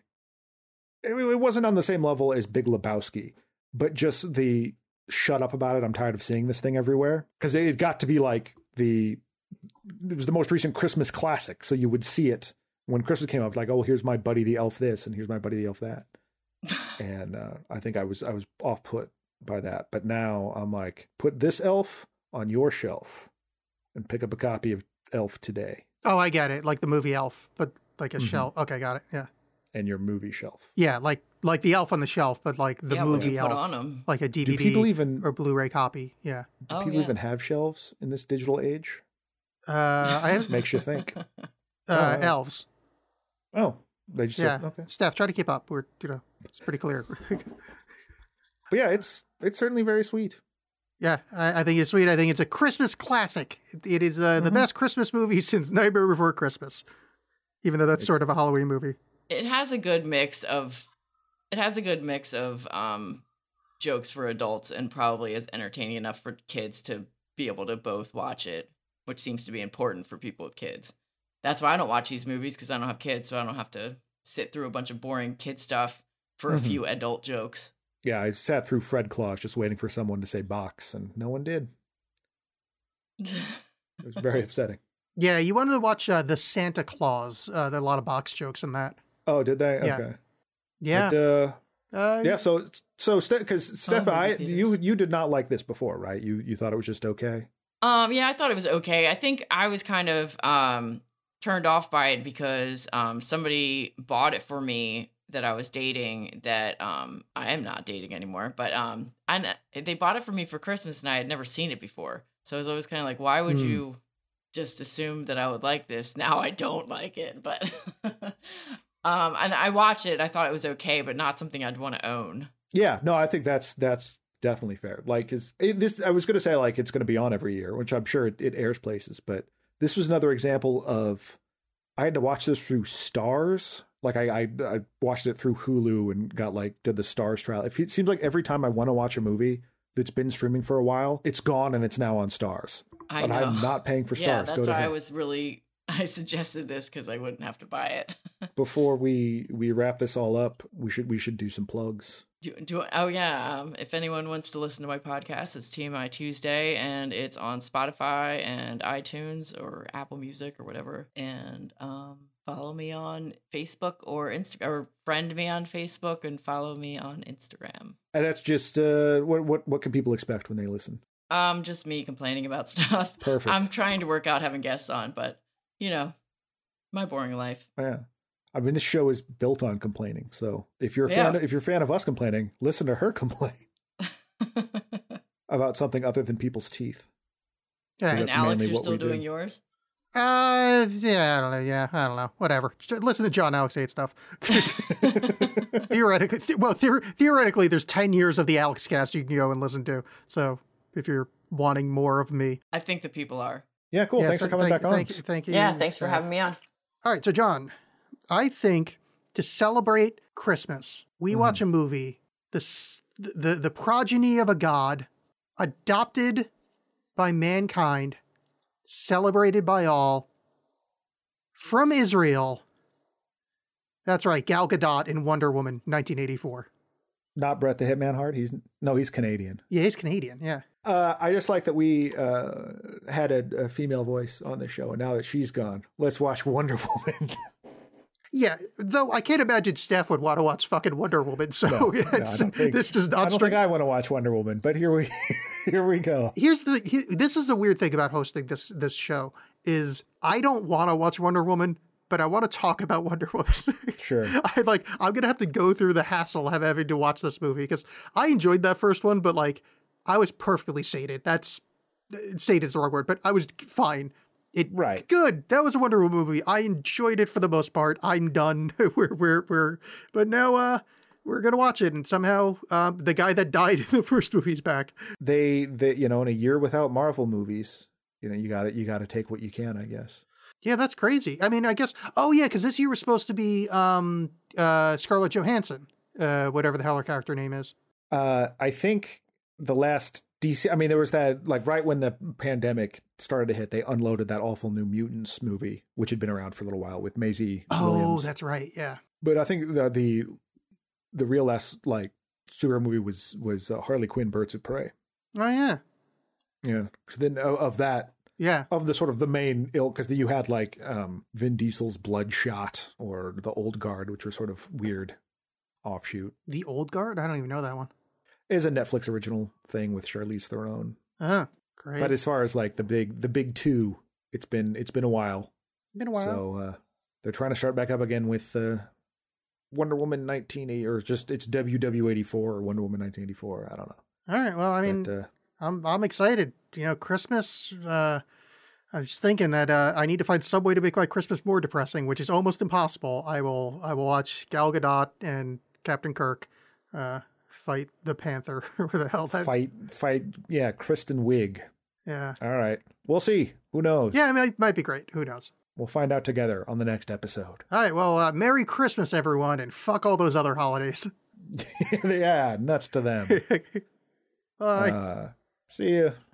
I mean, it wasn't on the same level as Big Lebowski, but just the shut up about it. I'm tired of seeing this thing everywhere because it got to be like the it was the most recent Christmas classic, so you would see it when Christmas came up. Like, oh, here's my buddy the elf this, and here's my buddy the elf that, and uh, I think I was I was off put by that. But now I'm like, put this elf on your shelf and pick up a copy of Elf today Oh, I get it. Like the movie Elf, but like a Mhm. shelf. Okay, got it. Yeah. and your movie shelf. Yeah, like like the elf on the shelf, but like the yeah, what do movie you elf. put on them? Like a D V Do D people even or Blu-ray copy. Yeah. do Oh, people yeah. even have shelves in this digital age? Uh, I have Makes you think. uh, Oh. elves. Oh, they just Yeah. said, okay. Steph, try to keep up. We're, you know, it's pretty clear. But yeah, it's it's certainly very sweet. Yeah, I, I think it's sweet. I think it's a Christmas classic. It, it is uh, the best Christmas movie since Nightmare Before Christmas, even though that's It's- sort of a Halloween movie. It has a good mix of it has a good mix of um jokes for adults and probably is entertaining enough for kids to be able to both watch it, which seems to be important for people with kids. That's why I don't watch these movies because I don't have kids, so I don't have to sit through a bunch of boring kid stuff for a Mhm. few adult jokes. Yeah, I sat through Fred Claus just waiting for someone to say box, and no one did. It was very upsetting. Yeah, you wanted to watch uh, the Santa Claus. Uh, there are a lot of box jokes in that. Oh, did they? Yeah. Okay. Yeah, But, uh, uh, yeah. So, so because Steph, Oh, I movie you theaters. you did not like this before, right? You you thought it was just okay. Um, yeah, I thought it was okay. I think I was kind of um turned off by it because um somebody bought it for me that I was dating that um I am not dating anymore, but um I kn- they bought it for me for Christmas and I had never seen it before. So I was always kind of like, why would Hmm. you just assume that I would like this? Now I don't like it, but um and I watched it. I thought it was okay, but not something I'd want to own. Yeah, no, I think that's that's definitely fair. Like, is this? I was going to say like it's going to be on every year, which I'm sure it, it airs places, but this was another example of I had to watch this through Stars. Like I, I, I watched it through Hulu and got like did the Stars trial. It fe- seems like every time I want to watch a movie that's been streaming for a while, it's gone and it's now on Stars. I But know. I'm not paying for Yeah, Stars. Go that's to why I hell. was really I suggested this because I wouldn't have to buy it. Before we we wrap this all up, we should we should do some plugs. Do, do oh yeah. Um, if anyone wants to listen to my podcast, it's T M I Tuesday, and it's on Spotify and iTunes or Apple Music or whatever. And um, follow me on Facebook or Insta or friend me on Facebook and follow me on Instagram. And that's just uh, what what what can people expect when they listen? Um, just me complaining about stuff. Perfect. I'm trying to work out having guests on, but you know, my boring life. Yeah. I mean, this show is built on complaining. So if you're a Yeah. fan, if you're a fan of us complaining, listen to her complain about something other than people's teeth. Yeah. And That's Alex, mainly you're what still we do. doing yours? Uh, yeah, I don't know. Yeah, I don't know. Whatever. Just listen to John Alex hate stuff. Theoretically, th- well, theor- theoretically, there's ten years of the Alex cast you can go and listen to. So if you're wanting more of me, I think the people are. Yeah, cool. yeah, Thanks so for coming thank, back on. Thank you. Thank you. Yeah, thanks for Steph. having me on. All right, so John, I think to celebrate Christmas, we Mhm. watch a movie, the, s- the the progeny of a god, adopted by mankind, celebrated by all, from Israel. That's right, Gal Gadot in Wonder Woman, nineteen eighty-four. Not Brett the Hitman Hart. He's no, he's Canadian. Yeah, he's Canadian. Yeah. Uh, I just like that we uh, had a, a female voice on the show, and now that she's gone, let's watch Wonder Woman. Yeah, though I can't imagine Steph would want to watch fucking Wonder Woman. So No, no, I it's- don't think- this does I not don't strike. think I want to watch Wonder Woman, but here we here we go. Here's the he, this is the weird thing about hosting this this show is I don't want to watch Wonder Woman, but I want to talk about Wonder Woman. Sure. I like I'm gonna have to go through the hassle of having to watch this movie because I enjoyed that first one, but like I was perfectly sated. That's sated's the wrong word, but I was fine. It Right. good. That was a Wonder Woman movie. I enjoyed it for the most part. I'm done. we're we're we're but now uh we're gonna watch it, and somehow um, the guy that died in the first movie's back. They, they, you know, in a year without Marvel movies, you know, you got to you got to take what you can, I guess. Yeah, that's crazy. I mean, I guess. Oh yeah, because this year was supposed to be um uh Scarlett Johansson, uh whatever the hell her character name is. Uh, I think the last D C, I mean, there was that, like, right when the pandemic started to hit, they unloaded that awful New Mutants movie, which had been around for a little while with Maisie Oh, Williams. that's right. Yeah. But I think the the, the real last, like, superhero movie was was uh, Harley Quinn: Birds of Prey. Oh yeah. Yeah, because then of, of that, Yeah. of the sort of the main ilk, because you had like um, Vin Diesel's Bloodshot or the Old Guard, which were sort of weird offshoot. The Old Guard. I don't even know that one. Is a Netflix original thing with Charlize Theron. Oh, great. But as far as like the big the big two, it's been it's been a while. Been a while. So uh, they're trying to start back up again with uh, Wonder Woman nineteen eighty, or just it's W W eighty-four or Wonder Woman nineteen eighty-four. I don't know. All right. Well, I mean, but, uh, I'm I'm excited. You know, Christmas. Uh, I was thinking that uh, I need to find some way to make my Christmas more depressing, which is almost impossible. I will I will watch Gal Gadot and Captain Kirk uh, fight the Panther. Where the hell that? fight fight yeah, Kristen Wiig. Yeah. All right, we'll see. Who knows? Yeah. I mean, it might be great. Who knows? We'll find out together on the next episode. All right. Well, uh, Merry Christmas, everyone, and fuck all those other holidays. Yeah, nuts to them. Bye. Uh, see ya.